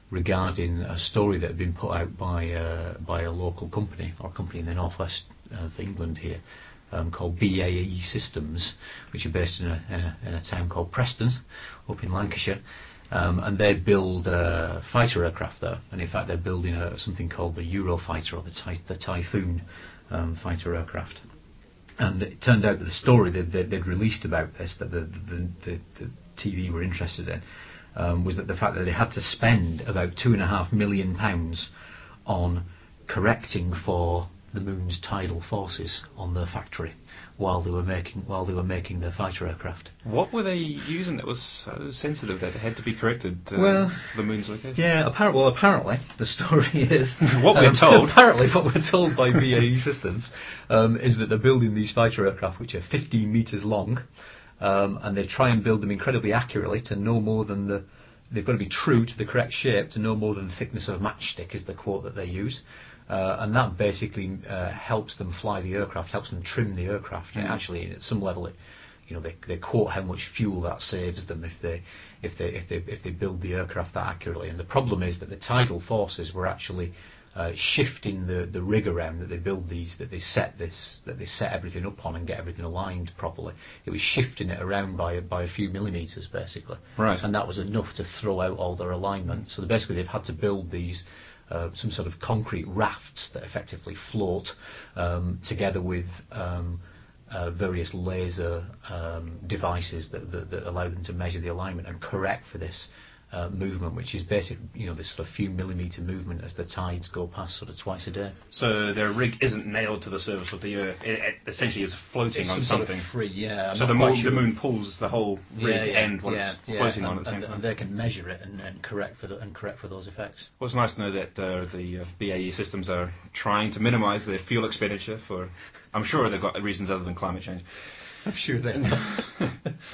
regarding a story that had been put out by uh, by a local company, or a company in the northwest of England here, um, called B A E Systems, which are based in a, in a, in a town called Preston, up in Lancashire. Um, and they build uh, fighter aircraft there, and in fact they're building a, something called the Eurofighter, or the, ty- the Typhoon um, fighter aircraft. And it turned out that the story that they'd, they'd released about this, that the, the, the, the T V were interested in, um, was that the fact that they had to spend about two and a half million pounds on correcting for the moon's tidal forces on their factory while they were making while they were making their fighter aircraft. What were they using that was so sensitive that it had to be corrected uh, well, for the moon's location? Yeah, apparently, well, apparently the story is what we're um, told. Apparently, what we're told by B A E Systems um, is that they're building these fighter aircraft which are fifteen metres long, um, and they try and build them incredibly accurately to no more than the. They've got to be true to the correct shape to no more than the thickness of a matchstick, is the quote that they use. Uh, and that basically uh, helps them fly the aircraft, helps them trim the aircraft. Mm. And actually, at some level, it, you know, they they quote how much fuel that saves them if they if they if they if they build the aircraft that accurately. And the problem is that the tidal forces were actually uh, shifting the, the rig around that they build these, that they set this, that they set everything up on and get everything aligned properly. It was shifting it around by by a few millimetres basically. Right. And that was enough to throw out all their alignment. So basically, they've had to build these. Uh, some sort of concrete rafts that effectively float um, together with um, uh, various laser um, devices that, that, that allow them to measure the alignment and correct for this uh, movement, which is basic, you know, this sort of few millimetre movement as the tides go past sort of twice a day. So their rig isn't nailed to the surface of the Earth. It, it essentially is floating it's on some something. Sort of free, yeah. I'm so the moon, sure. the moon pulls the whole rig yeah, yeah, end while yeah, it's yeah, floating and, on at the same and, time. And they can measure it and, and correct for the, and correct for those effects. Well, it's nice to know that uh, the uh, B A E Systems are trying to minimise their fuel expenditure for. I'm sure they've got reasons other than climate change. I'm sure they have.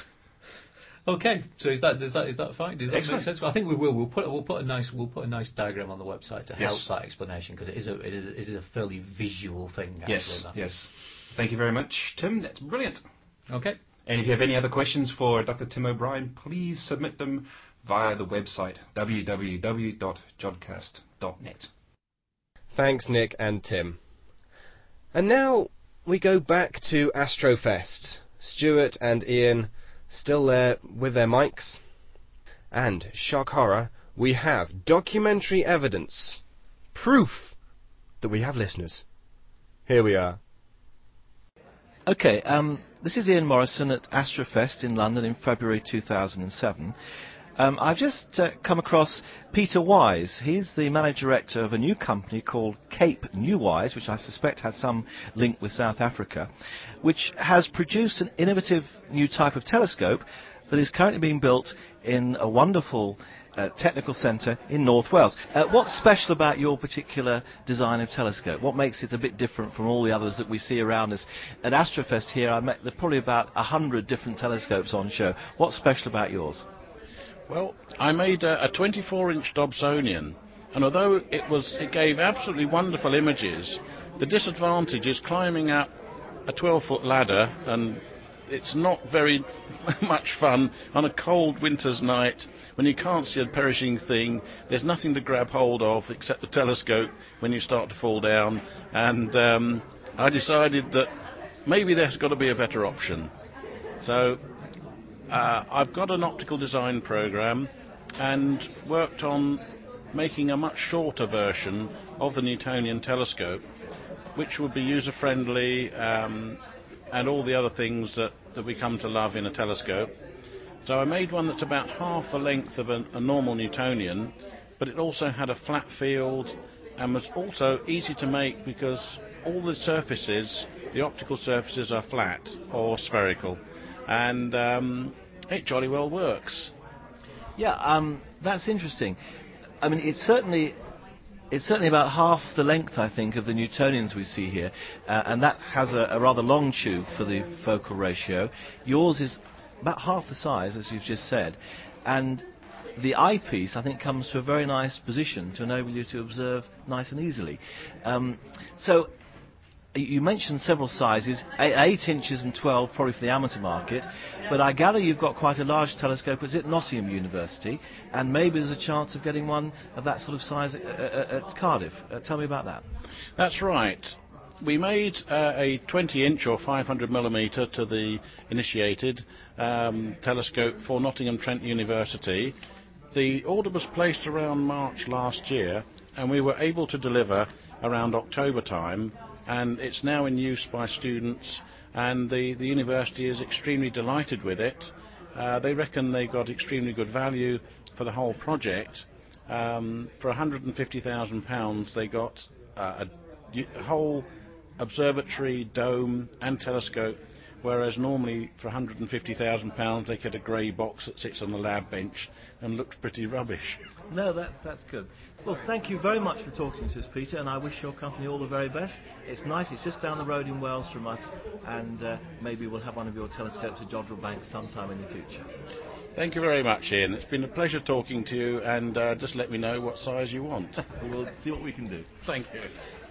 Okay, so is that is that is that fine? Does that Excellent. make sense? Well, I think we will. We'll put we'll put a nice we'll put a nice diagram on the website to yes. help that explanation, because it is a it is a, it is a fairly visual thing. Yes, actually, yes. Thank you very much, Tim. That's brilliant. Okay. And if you have any other questions for Doctor Tim O'Brien, please submit them via the website w w w dot jodcast dot net. Thanks, Nick and Tim. And now we go back to Astrofest. Stuart and Ian still there with their mics. And, shock horror, we have documentary evidence, proof that we have listeners. Here we are. Okay, um, this is Ian Morrison at Astrofest in London in February two thousand seven. Um, I've just uh, come across Peter Wise. He's the managing director of a new company called Cape Newwise, which I suspect has some link with South Africa, which has produced an innovative new type of telescope that is currently being built in a wonderful uh, technical centre in North Wales. Uh, what's special about your particular design of telescope? What makes it a bit different from all the others that we see around us? At Astrofest here, I met there are probably about a hundred different telescopes on show. What's special about yours? Well, I made a, a twenty-four inch Dobsonian, and although it was, it gave absolutely wonderful images, the disadvantage is climbing up a twelve foot ladder, and it's not very much fun on a cold winter's night when you can't see a perishing thing. There's nothing to grab hold of except the telescope when you start to fall down, and um, I decided that maybe there's got to be a better option. So Uh, I've got an optical design program and worked on making a much shorter version of the Newtonian telescope, which would be user-friendly um, and all the other things that, that we come to love in a telescope. So I made one that's about half the length of a, a normal Newtonian, but it also had a flat field and was also easy to make because all the surfaces, the optical surfaces, are flat or spherical. And um, it jolly well works. Yeah, um, that's interesting. I mean, it's certainly it's certainly about half the length, I think, of the Newtonians we see here, uh, and that has a, a rather long tube for the focal ratio. Yours is about half the size, as you've just said, and the eyepiece, I think, comes to a very nice position to enable you to observe nice and easily. Um, so. you mentioned several sizes, eight inches and twelve probably for the amateur market, but I gather you've got quite a large telescope at Nottingham University, and maybe there's a chance of getting one of that sort of size at, at, at Cardiff. Uh, tell me about that. That's right. We made uh, a twenty inch or five hundred millimetre to the initiated um, telescope for Nottingham Trent University. The order was placed around March last year, and we were able to deliver around October time, and it's now in use by students, and the, the university is extremely delighted with it. Uh, they reckon they got extremely good value for the whole project. Um, for one hundred fifty thousand pounds they got uh, a, a whole observatory, dome and telescope, whereas normally for one hundred fifty thousand pounds they get a grey box that sits on the lab bench and looks pretty rubbish. No, that's, that's good. Well, thank you very much for talking to us, Peter, and I wish your company all the very best. It's nice, it's just down the road in Wales from us, and uh, maybe we'll have one of your telescopes at Jodrell Bank sometime in the future. Thank you very much, Ian. It's been a pleasure talking to you, and uh, just let me know what size you want. We'll see what we can do. Thank you.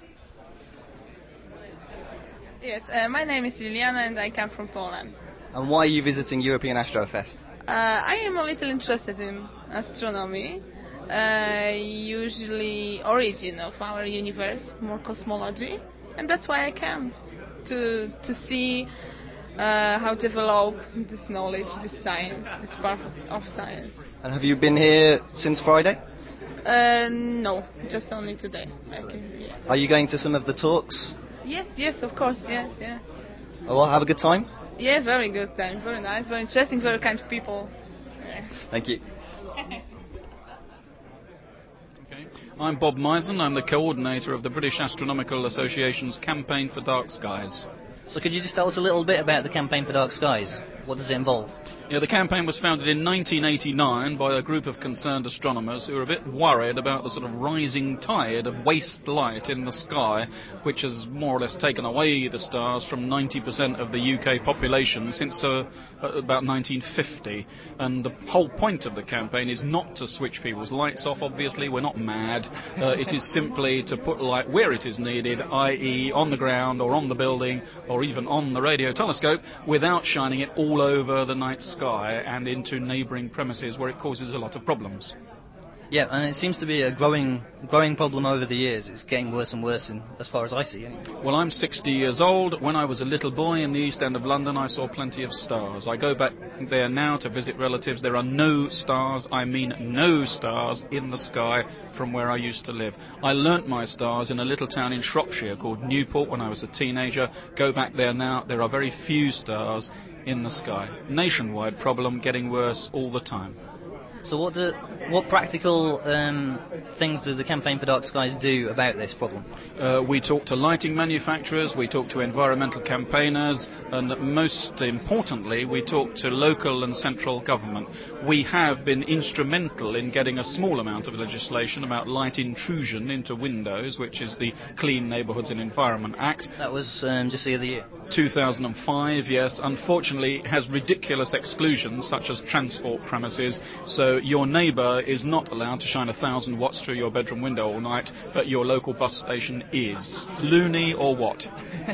Yes, uh, my name is Juliana and I come from Poland. And why are you visiting European Astrofest? Uh, I am a little interested in astronomy, uh, usually origin of our universe, more cosmology, and that's why I came to to see uh, how to develop this knowledge, this science, this part of science. And have you been here since Friday? Uh, no, just only today. I can, yeah. Are you going to some of the talks? Yes, yes, of course, yeah, yeah. Oh, well, have a good time? Yeah, very good time, very nice, very interesting, very kind people. Yeah. Thank you. Okay. I'm Bob Misen, I'm the coordinator of the British Astronomical Association's Campaign for Dark Skies. So could you just tell us a little bit about the Campaign for Dark Skies? What does it involve? Yeah, the campaign was founded in nineteen eighty-nine by a group of concerned astronomers who were a bit worried about the sort of rising tide of waste light in the sky, which has more or less taken away the stars from ninety percent of the U K population since uh, about nineteen fifty. And the whole point of the campaign is not to switch people's lights off, obviously. We're not mad. Uh, it is simply to put light where it is needed, that is on the ground or on the building or even on the radio telescope, without shining it all over the night sky and into neighbouring premises where it causes a lot of problems. Yeah, and it seems to be a growing growing problem over the years. It's getting worse and worse, in, as far as I see. Anyway. Well, I'm sixty years old. When I was a little boy in the East End of London, I saw plenty of stars. I go back there now to visit relatives. There are no stars, I mean no stars, in the sky from where I used to live. I learnt my stars in a little town in Shropshire called Newport when I was a teenager. Go back there now, there are very few stars in the sky. Nationwide problem, getting worse all the time. So what do, what practical um, things does the Campaign for Dark Skies do about this problem? Uh, we talk to lighting manufacturers, we talk to environmental campaigners, and most importantly, we talk to local and central government. We have been instrumental in getting a small amount of legislation about light intrusion into windows, which is the Clean Neighbourhoods and Environment Act. That was um, just the other year. two thousand five, yes. Unfortunately, it has ridiculous exclusions, such as transport premises, so your neighbour is not allowed to shine a thousand watts through your bedroom window all night, but your local bus station is. Loony or what?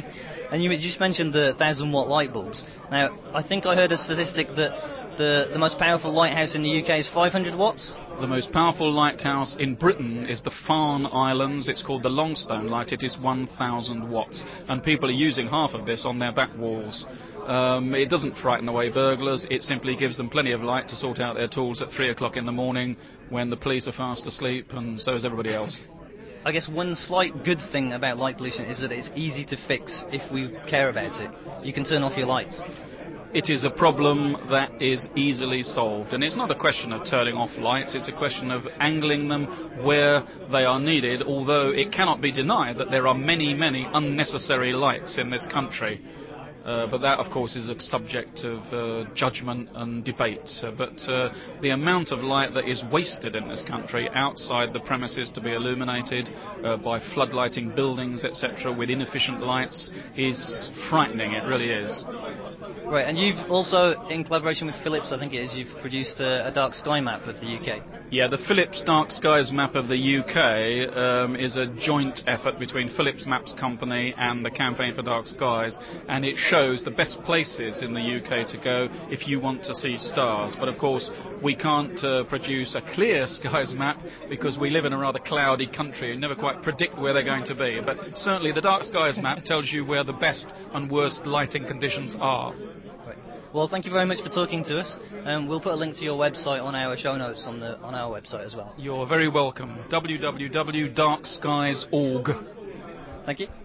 And you just mentioned the thousand watt light bulbs. Now, I think I heard a statistic that the, the most powerful lighthouse in the U K is five hundred watts? The most powerful lighthouse in Britain is the Farne Islands. It's called the Longstone Light. It is one thousand watts, and people are using half of this on their back walls. Um, it doesn't frighten away burglars, it simply gives them plenty of light to sort out their tools at three o'clock in the morning when the police are fast asleep, and so is everybody else. I guess one slight good thing about light pollution is that it's easy to fix if we care about it. You can turn off your lights. It is a problem that is easily solved, and it's not a question of turning off lights, it's a question of angling them where they are needed, although it cannot be denied that there are many, many unnecessary lights in this country. Uh, but that, of course, is a subject of uh, judgment and debate. Uh, but uh, the amount of light that is wasted in this country outside the premises to be illuminated uh, by floodlighting buildings, et cetera, with inefficient lights is frightening. It really is. Right, and you've also, in collaboration with Philips, I think it is, you've produced a, a dark sky map of the U K. Yeah, the Philips Dark Skies map of the U K um, is a joint effort between Philips Maps Company and the Campaign for Dark Skies, and it shows the best places in the U K to go if you want to see stars. But of course, we can't uh, produce a clear skies map because we live in a rather cloudy country and never quite predict where they're going to be. But certainly the Dark Skies map tells you where the best and worst lighting conditions are. Well, thank you very much for talking to us. Um, we'll put a link to your website on our show notes on the on our website as well. You're very welcome. w w w dot dark skies dot org. Thank you.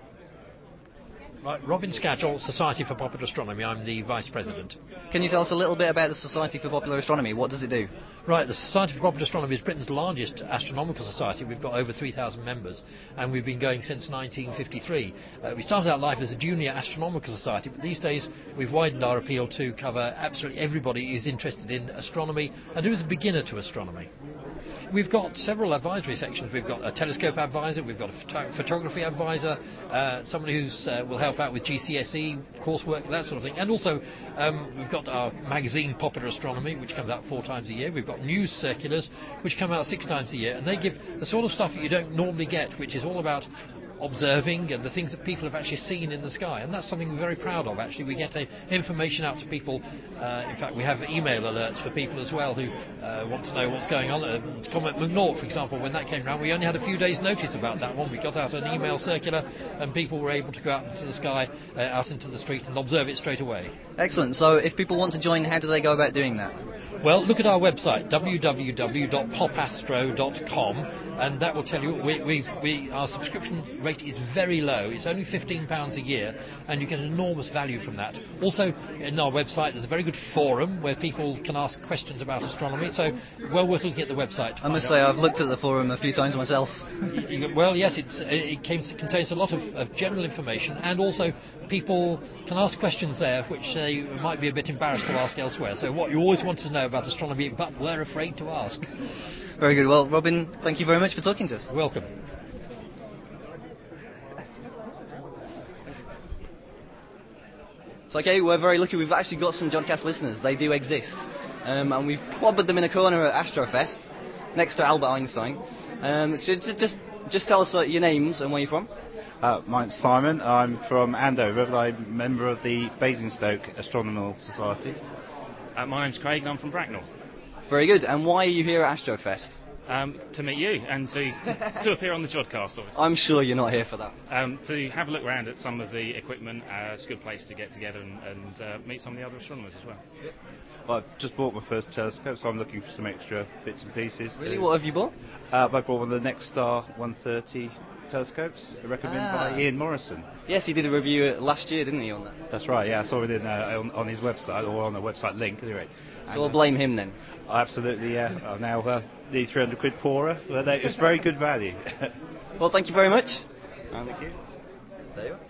Right, Robin Scatchell, Society for Popular Astronomy. I'm the Vice President. Can you tell us a little bit about the Society for Popular Astronomy? What does it do? Right, the Society for Popular Astronomy is Britain's largest astronomical society. We've got over three thousand members, and we've been going since nineteen fifty-three. Uh, we started out life as a junior astronomical society, but these days we've widened our appeal to cover absolutely everybody who's interested in astronomy and who's a beginner to astronomy. We've got several advisory sections. We've got a telescope advisor, we've got a photo- photography advisor, uh, somebody who uh, will help out with G C S E coursework, that sort of thing. And also, um, we've got our magazine Popular Astronomy, which comes out four times a year. We've got news circulars, which come out six times a year, and they give the sort of stuff that you don't normally get, which is all about observing and the things that people have actually seen in the sky, and that's something we're very proud of. Actually, we get uh, information out to people. Uh, in fact, we have email alerts for people as well who uh, want to know what's going on. Uh, Comet McNaught, for example, when that came around, we only had a few days' notice about that one. We got out an email circular, and people were able to go out into the sky, uh, out into the street, and observe it straight away. Excellent. So, if people want to join, how do they go about doing that? Well, look at our website, w w w dot popastro dot com, and that will tell you we, we, we, our subscription rate is very low. It's only fifteen pounds a year, and you get enormous value from that. Also, in our website, there's a very good forum where people can ask questions about astronomy, so well worth looking at the website. I must say, I've looked at the forum a few times myself. Well, yes, it's, it contains a lot of, of general information, and also people can ask questions there which they might be a bit embarrassed to ask elsewhere. So what you always want to know about astronomy, but we're afraid to ask. Very good. Well, Robin, thank you very much for talking to us. Welcome. So, okay, we're very lucky. We've actually got some Jodcast listeners. They do exist. Um, and we've clobbered them in a corner at Astrofest, next to Albert Einstein. Um, so just, just tell us uh, your names and where you're from. Uh, mine's Simon. I'm from Andover, but I'm a member of the Basingstoke Astronomical Society. Uh, my name's Craig, and I'm from Bracknell. Very good. And why are you here at Astrofest? Um, to meet you and to to appear on the Jodcast, obviously. I'm sure you're not here for that. Um, to have a look around at some of the equipment, uh, it's a good place to get together and, and uh, meet some of the other astronomers as well. Well, I've just bought my first telescope, so I'm looking for some extra bits and pieces. Really? To, what have you bought? Uh, I bought one of the NextStar one thirty telescopes, recommended ah. by Ian Morrison. Yes, he did a review last year, didn't he, on that? That's right, yeah, I saw it in, uh, on, on his website, or on the website link, anyway. So we'll blame him then? Absolutely, yeah. I'm now uh, nearly three hundred quid poorer, but uh, it's very good value. Well, thank you very much. Thank you. There you are.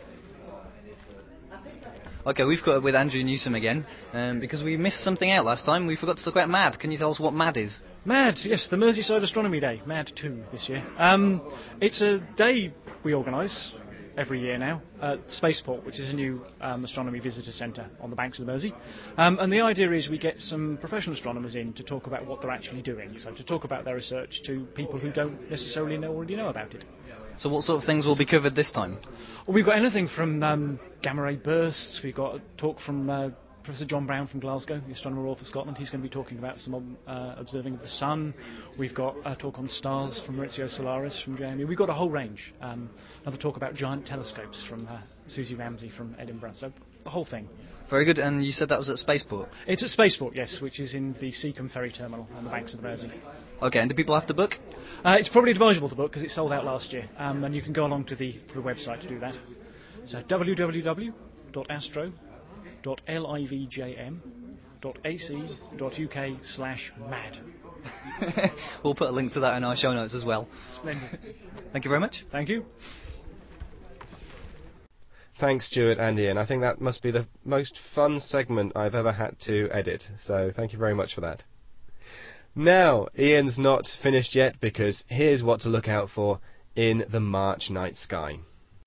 Okay, we've got it with Andrew Newsom again, um, because we missed something out last time. We forgot to talk about MAD. Can you tell us what MAD is? MAD, yes, the Merseyside Astronomy Day, MAD two this year. Um, it's a day we organise every year now at Spaceport, which is a new um, astronomy visitor centre on the banks of the Mersey. Um, and the idea is we get some professional astronomers in to talk about what they're actually doing, so to talk about their research to people who don't necessarily know, already know about it. So what sort of things will be covered this time? Well, we've got anything from um, gamma ray bursts. We've got a talk from uh, Professor John Brown from Glasgow, the Astronomer Royal for Scotland. He's going to be talking about some uh, observing of the sun. We've got a talk on stars from Maurizio Solaris from J M U. We've got a whole range. Um, another talk about giant telescopes from uh, Susie Ramsey from Edinburgh. So the whole thing. Very good. And you said that was at Spaceport? It's at Spaceport, yes, which is in the Seacombe Ferry Terminal on the banks of the Mersey. Okay, and do people have to book? Uh, it's probably advisable to book because it sold out last year, um, and you can go along to the, to the website to do that. So w w w dot astro dot livjm dot a c dot u k slash mad. We'll put a link to that in our show notes as well. Splendid. Thank you very much. Thank you. Thanks, Stuart and Ian. I think that must be the most fun segment I've ever had to edit, so thank you very much for that. Now, Ian's not finished yet, because here's what to look out for in the March night sky.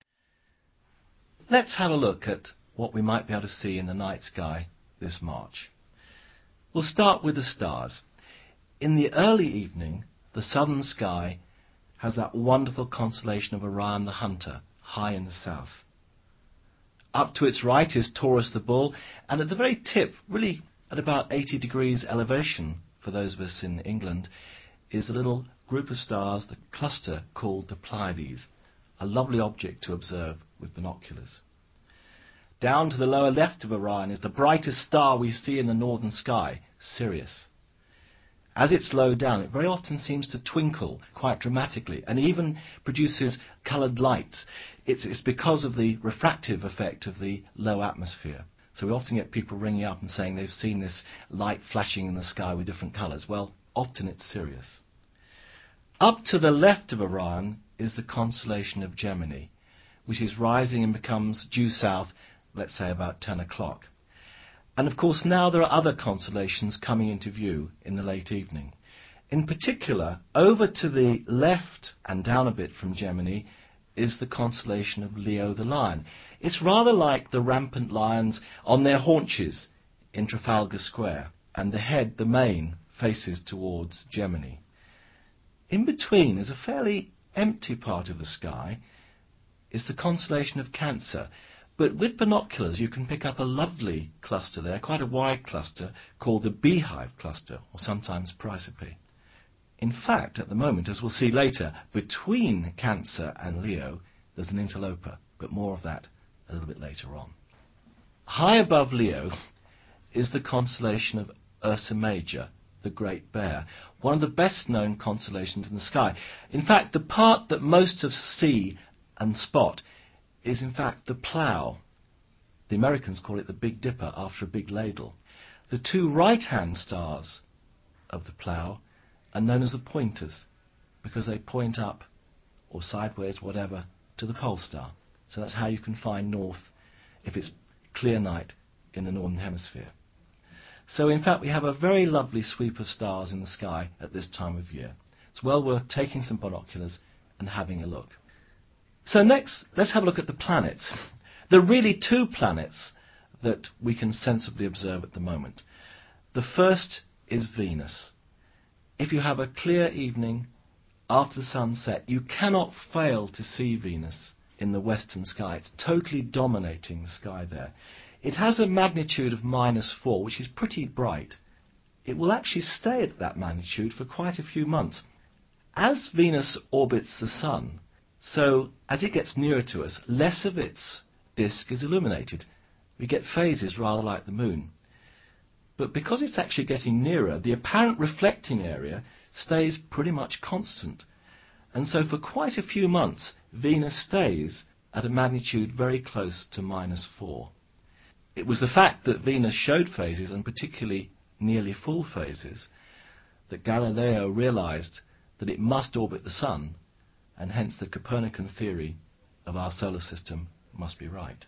Let's have a look at what we might be able to see in the night sky this March. We'll start with the stars. In the early evening, the southern sky has that wonderful constellation of Orion the Hunter, high in the south. Up to its right is Taurus the Bull, and at the very tip, really at about eighty degrees elevation, for those of us in England, is a little group of stars, the cluster called the Pleiades, a lovely object to observe with binoculars. Down to the lower left of Orion is the brightest star we see in the northern sky, Sirius. As it's low down, it very often seems to twinkle quite dramatically and even produces coloured lights. It's, it's because of the refractive effect of the low atmosphere. So we often get people ringing up and saying they've seen this light flashing in the sky with different colours. Well, often it's Sirius. Up to the left of Orion is the constellation of Gemini, which is rising and becomes due south, let's say about ten o'clock. And of course now there are other constellations coming into view in the late evening. In particular, over to the left and down a bit from Gemini is the constellation of Leo the Lion. It's rather like the rampant lions on their haunches in Trafalgar Square, and the head, the mane, faces towards Gemini. In between is a fairly empty part of the sky, is the constellation of Cancer. But with binoculars you can pick up a lovely cluster there, quite a wide cluster, called the Beehive Cluster, or sometimes Chrysope. In fact, at the moment, as we'll see later, between Cancer and Leo there's an interloper, but more of that a little bit later on. High above Leo is the constellation of Ursa Major, the Great Bear, one of the best known constellations in the sky. In fact, the part that most of us see and spot is in fact the plough. The Americans call it the Big Dipper, after a big ladle. The two right-hand stars of the plough are known as the pointers, because they point up, or sideways, whatever, to the pole star. So that's how you can find north if it's clear night in the northern hemisphere. So in fact we have a very lovely sweep of stars in the sky at this time of year. It's well worth taking some binoculars and having a look. So next, let's have a look at the planets. There are really two planets that we can sensibly observe at the moment. The first is Venus. If you have a clear evening after the sunset, you cannot fail to see Venus in the western sky. It's totally dominating the sky there. It has a magnitude of minus four, which is pretty bright. It will actually stay at that magnitude for quite a few months. As Venus orbits the Sun, so as it gets nearer to us, less of its disk is illuminated. We get phases rather like the Moon. But because it's actually getting nearer, the apparent reflecting area stays pretty much constant. And so for quite a few months, Venus stays at a magnitude very close to minus four. It was the fact that Venus showed phases, and particularly nearly full phases, that Galileo realized that it must orbit the Sun, and hence the Copernican theory of our solar system must be right.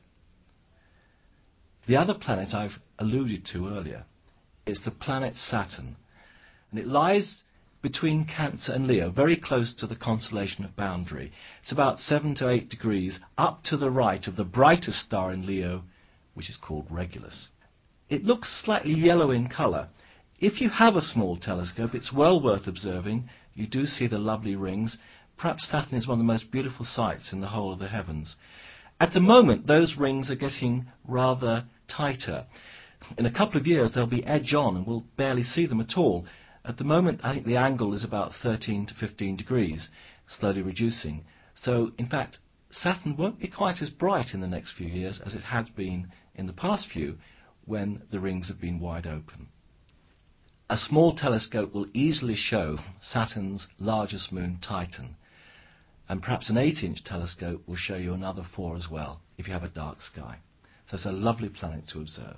The other planet I've alluded to earlier is the planet Saturn, and it lies between Cancer and Leo, very close to the constellation of Boundary. It's about seven to eight degrees up to the right of the brightest star in Leo, which is called Regulus. It looks slightly yellow in colour. If you have a small telescope, it's well worth observing. You do see the lovely rings. Perhaps Saturn is one of the most beautiful sights in the whole of the heavens. At the moment, those rings are getting rather tighter. In a couple of years, they'll be edge on and we'll barely see them at all. At the moment, I think the angle is about thirteen to fifteen degrees, slowly reducing. So, in fact, Saturn won't be quite as bright in the next few years as it has been in the past few, when the rings have been wide open. A small telescope will easily show Saturn's largest moon, Titan. And perhaps an eight-inch telescope will show you another four as well, if you have a dark sky. So it's a lovely planet to observe.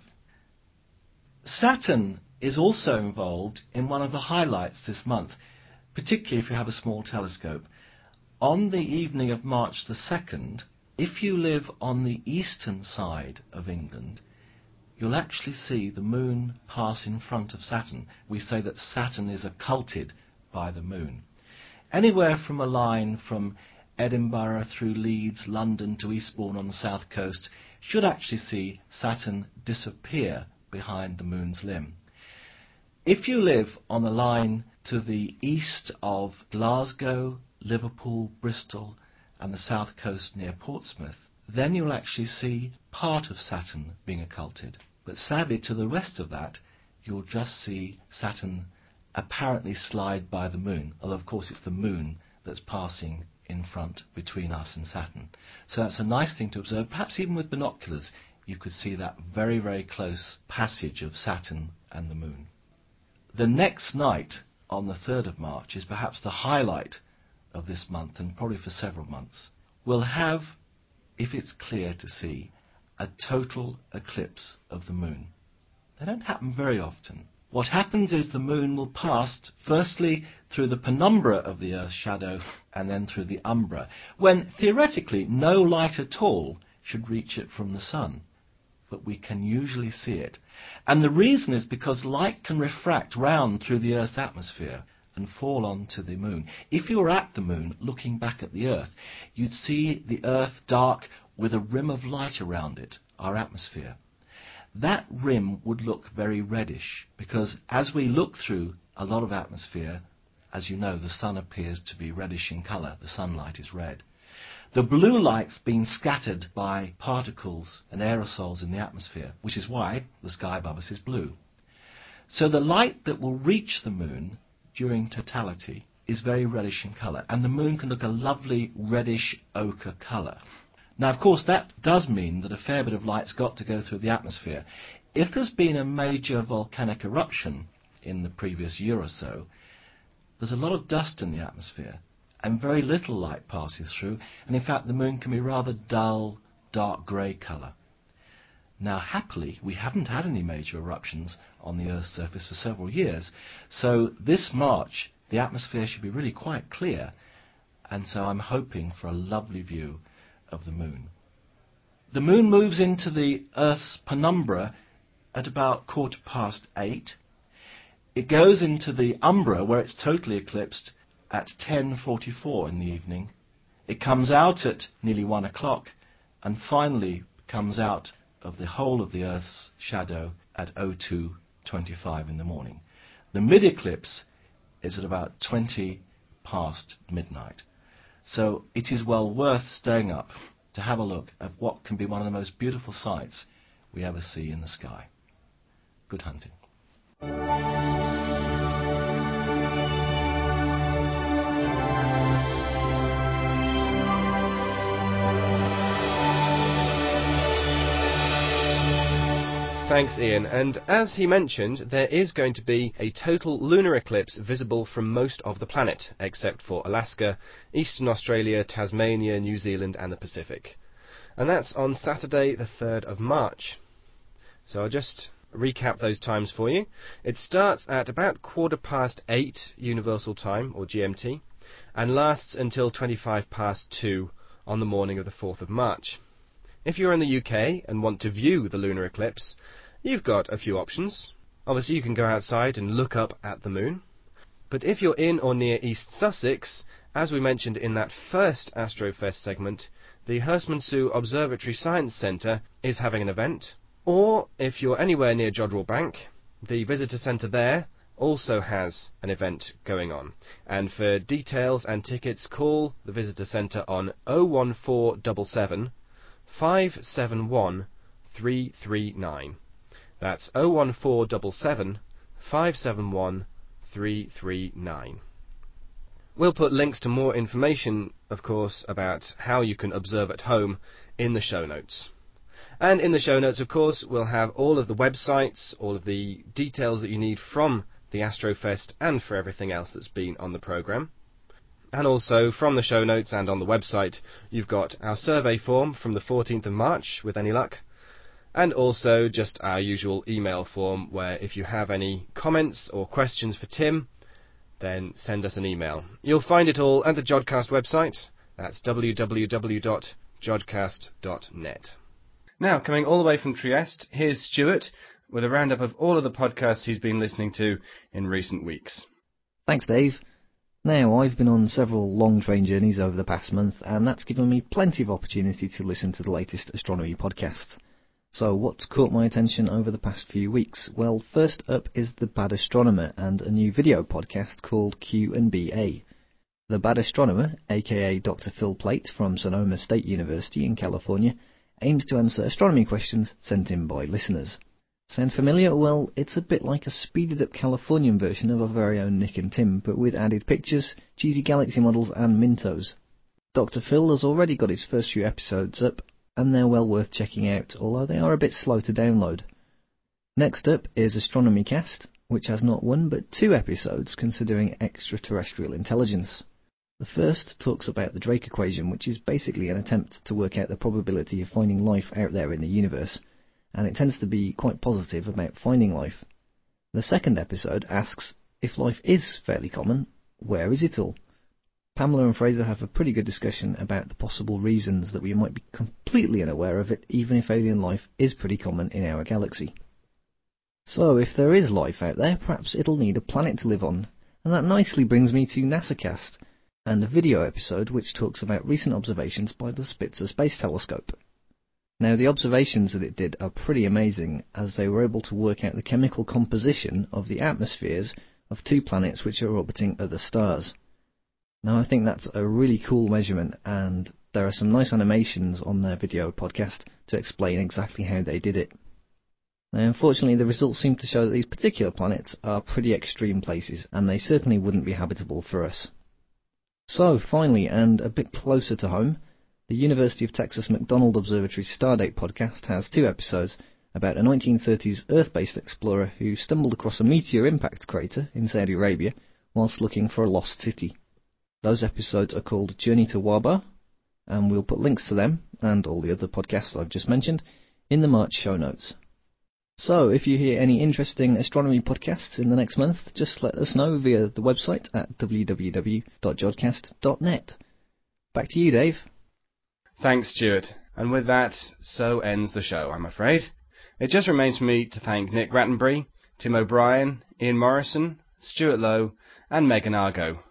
Saturn is also involved in one of the highlights this month, particularly if you have a small telescope. On the evening of March the second, if you live on the eastern side of England, you'll actually see the moon pass in front of Saturn. We say that Saturn is occulted by the moon. Anywhere from a line from Edinburgh through Leeds, London to Eastbourne on the south coast should actually see Saturn disappear behind the moon's limb. If you live on a line to the east of Glasgow, Liverpool, Bristol and the south coast near Portsmouth, then you'll actually see part of Saturn being occulted. But sadly, to the west of that, you'll just see Saturn apparently slide by the moon, although of course it's the moon that's passing in front between us and Saturn. So that's a nice thing to observe. Perhaps even with binoculars you could see that very, very close passage of Saturn and the moon. The next night, on the third of March, is perhaps the highlight of this month, and probably for several months. We'll have, if it's clear to see, a total eclipse of the moon. They don't happen very often. What happens is the moon will pass firstly through the penumbra of the Earth's shadow and then through the umbra, when theoretically no light at all should reach it from the sun. But we can usually see it. And the reason is because light can refract round through the Earth's atmosphere and fall onto the moon. If you were at the moon looking back at the Earth, you'd see the Earth dark with a rim of light around it, our atmosphere. That rim would look very reddish because as we look through a lot of atmosphere, as you know, the sun appears to be reddish in colour. The sunlight is red. The blue light's been scattered by particles and aerosols in the atmosphere, which is why the sky above us is blue. So the light that will reach the moon during totality is very reddish in colour, and the moon can look a lovely reddish ochre colour. Now, of course, that does mean that a fair bit of light's got to go through the atmosphere. If there's been a major volcanic eruption in the previous year or so, there's a lot of dust in the atmosphere, and very little light passes through, and in fact the moon can be rather dull, dark grey colour. Now, happily, we haven't had any major eruptions on the Earth's surface for several years, so this March the atmosphere should be really quite clear, and so I'm hoping for a lovely view of the moon. The moon moves into the Earth's penumbra at about quarter past eight. It goes into the umbra, where it's totally eclipsed, at ten forty-four in the evening. It comes out at nearly one o'clock, and finally comes out of the whole of the Earth's shadow at oh two twenty-five in the morning. The mid-eclipse is at about twenty past midnight. So it is well worth staying up to have a look at what can be one of the most beautiful sights we ever see in the sky. Good hunting. Thanks, Ian. And as he mentioned, there is going to be a total lunar eclipse visible from most of the planet, except for Alaska, Eastern Australia, Tasmania, New Zealand and the Pacific. And that's on Saturday the third of March. So I'll just recap those times for you. It starts at about quarter past eight Universal Time, or G M T, and lasts until twenty-five past two on the morning of the fourth of March. If you're in the U K and want to view the lunar eclipse, you've got a few options. Obviously you can go outside and look up at the moon. But if you're in or near East Sussex, as we mentioned in that first Astrofest segment, the Herstmonceux Observatory Science Centre is having an event. Or if you're anywhere near Jodrell Bank, the visitor centre there also has an event going on. And for details and tickets, call the visitor centre on oh one four seven seven, five seven one, three three nine. That's oh one four seven seven, five seven one, three three nine. We'll put links to more information, of course, about how you can observe at home in the show notes. And in the show notes, of course, we'll have all of the websites, all of the details that you need from the Astrofest and for everything else that's been on the programme. And also, from the show notes and on the website, you've got our survey form from the fourteenth of March, with any luck, and also just our usual email form, where if you have any comments or questions for Tim, then send us an email. You'll find it all at the Jodcast website. That's w w w dot jodcast dot net. Now, coming all the way from Trieste, here's Stuart with a roundup of all of the podcasts he's been listening to in recent weeks. Thanks, Dave. Now, I've been on several long train journeys over the past month, and that's given me plenty of opportunity to listen to the latest astronomy podcasts. So, what's caught my attention over the past few weeks? Well, first up is The Bad Astronomer and a new video podcast called Q and B A. The Bad Astronomer, aka Doctor Phil Plait from Sonoma State University in California, aims to answer astronomy questions sent in by listeners. Sound familiar? Well, it's a bit like a speeded-up Californian version of our very own Nick and Tim, but with added pictures, cheesy galaxy models and Mintos. Doctor Phil has already got his first few episodes up, and they're well worth checking out, although they are a bit slow to download. Next up is Astronomy Cast, which has not one but two episodes considering extraterrestrial intelligence. The first talks about the Drake equation, which is basically an attempt to work out the probability of finding life out there in the universe, and it tends to be quite positive about finding life. The second episode asks, if life is fairly common, where is it all? Pamela and Fraser have a pretty good discussion about the possible reasons that we might be completely unaware of it, even if alien life is pretty common in our galaxy. So, if there is life out there, perhaps it'll need a planet to live on, and that nicely brings me to NASAcast, and a video episode which talks about recent observations by the Spitzer Space Telescope. Now, the observations that it did are pretty amazing, as they were able to work out the chemical composition of the atmospheres of two planets which are orbiting other stars. Now, I think that's a really cool measurement, and there are some nice animations on their video podcast to explain exactly how they did it. Now, unfortunately, the results seem to show that these particular planets are pretty extreme places, and they certainly wouldn't be habitable for us. So, finally, and a bit closer to home, the University of Texas McDonald Observatory Stardate podcast has two episodes about a nineteen thirties Earth-based explorer who stumbled across a meteor impact crater in Saudi Arabia whilst looking for a lost city. Those episodes are called Journey to Wabar, and we'll put links to them, and all the other podcasts I've just mentioned, in the March show notes. So, if you hear any interesting astronomy podcasts in the next month, just let us know via the website at w w w dot jodcast dot net. Back to you, Dave. Thanks, Stuart. And with that, so ends the show, I'm afraid. It just remains for me to thank Nick Rattenbury, Tim O'Brien, Ian Morrison, Stuart Lowe, and Megan Argo.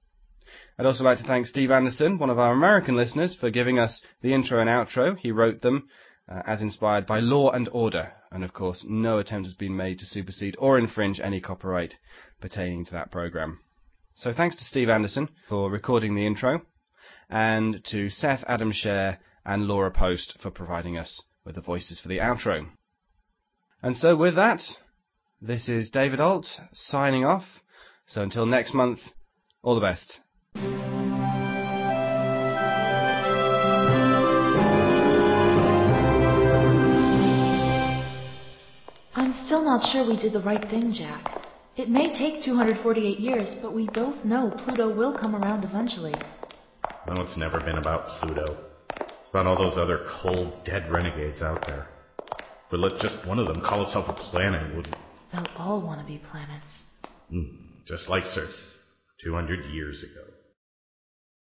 I'd also like to thank Steve Anderson, one of our American listeners, for giving us the intro and outro. He wrote them uh, as inspired by Law and Order, and of course no attempt has been made to supersede or infringe any copyright pertaining to that programme. So thanks to Steve Anderson for recording the intro, and to Seth Adamshare and Laura Post for providing us with the voices for the outro. And so with that, this is David Alt signing off. So until next month, all the best. I'm still not sure we did the right thing, Jack. It may take two hundred forty-eight years, but we both know Pluto will come around eventually. No, it's never been about Pluto. It's about all those other cold, dead renegades out there. But let just one of them call itself a planet, would... They'll all want to be planets. Mm, just like Ceres, two hundred years ago.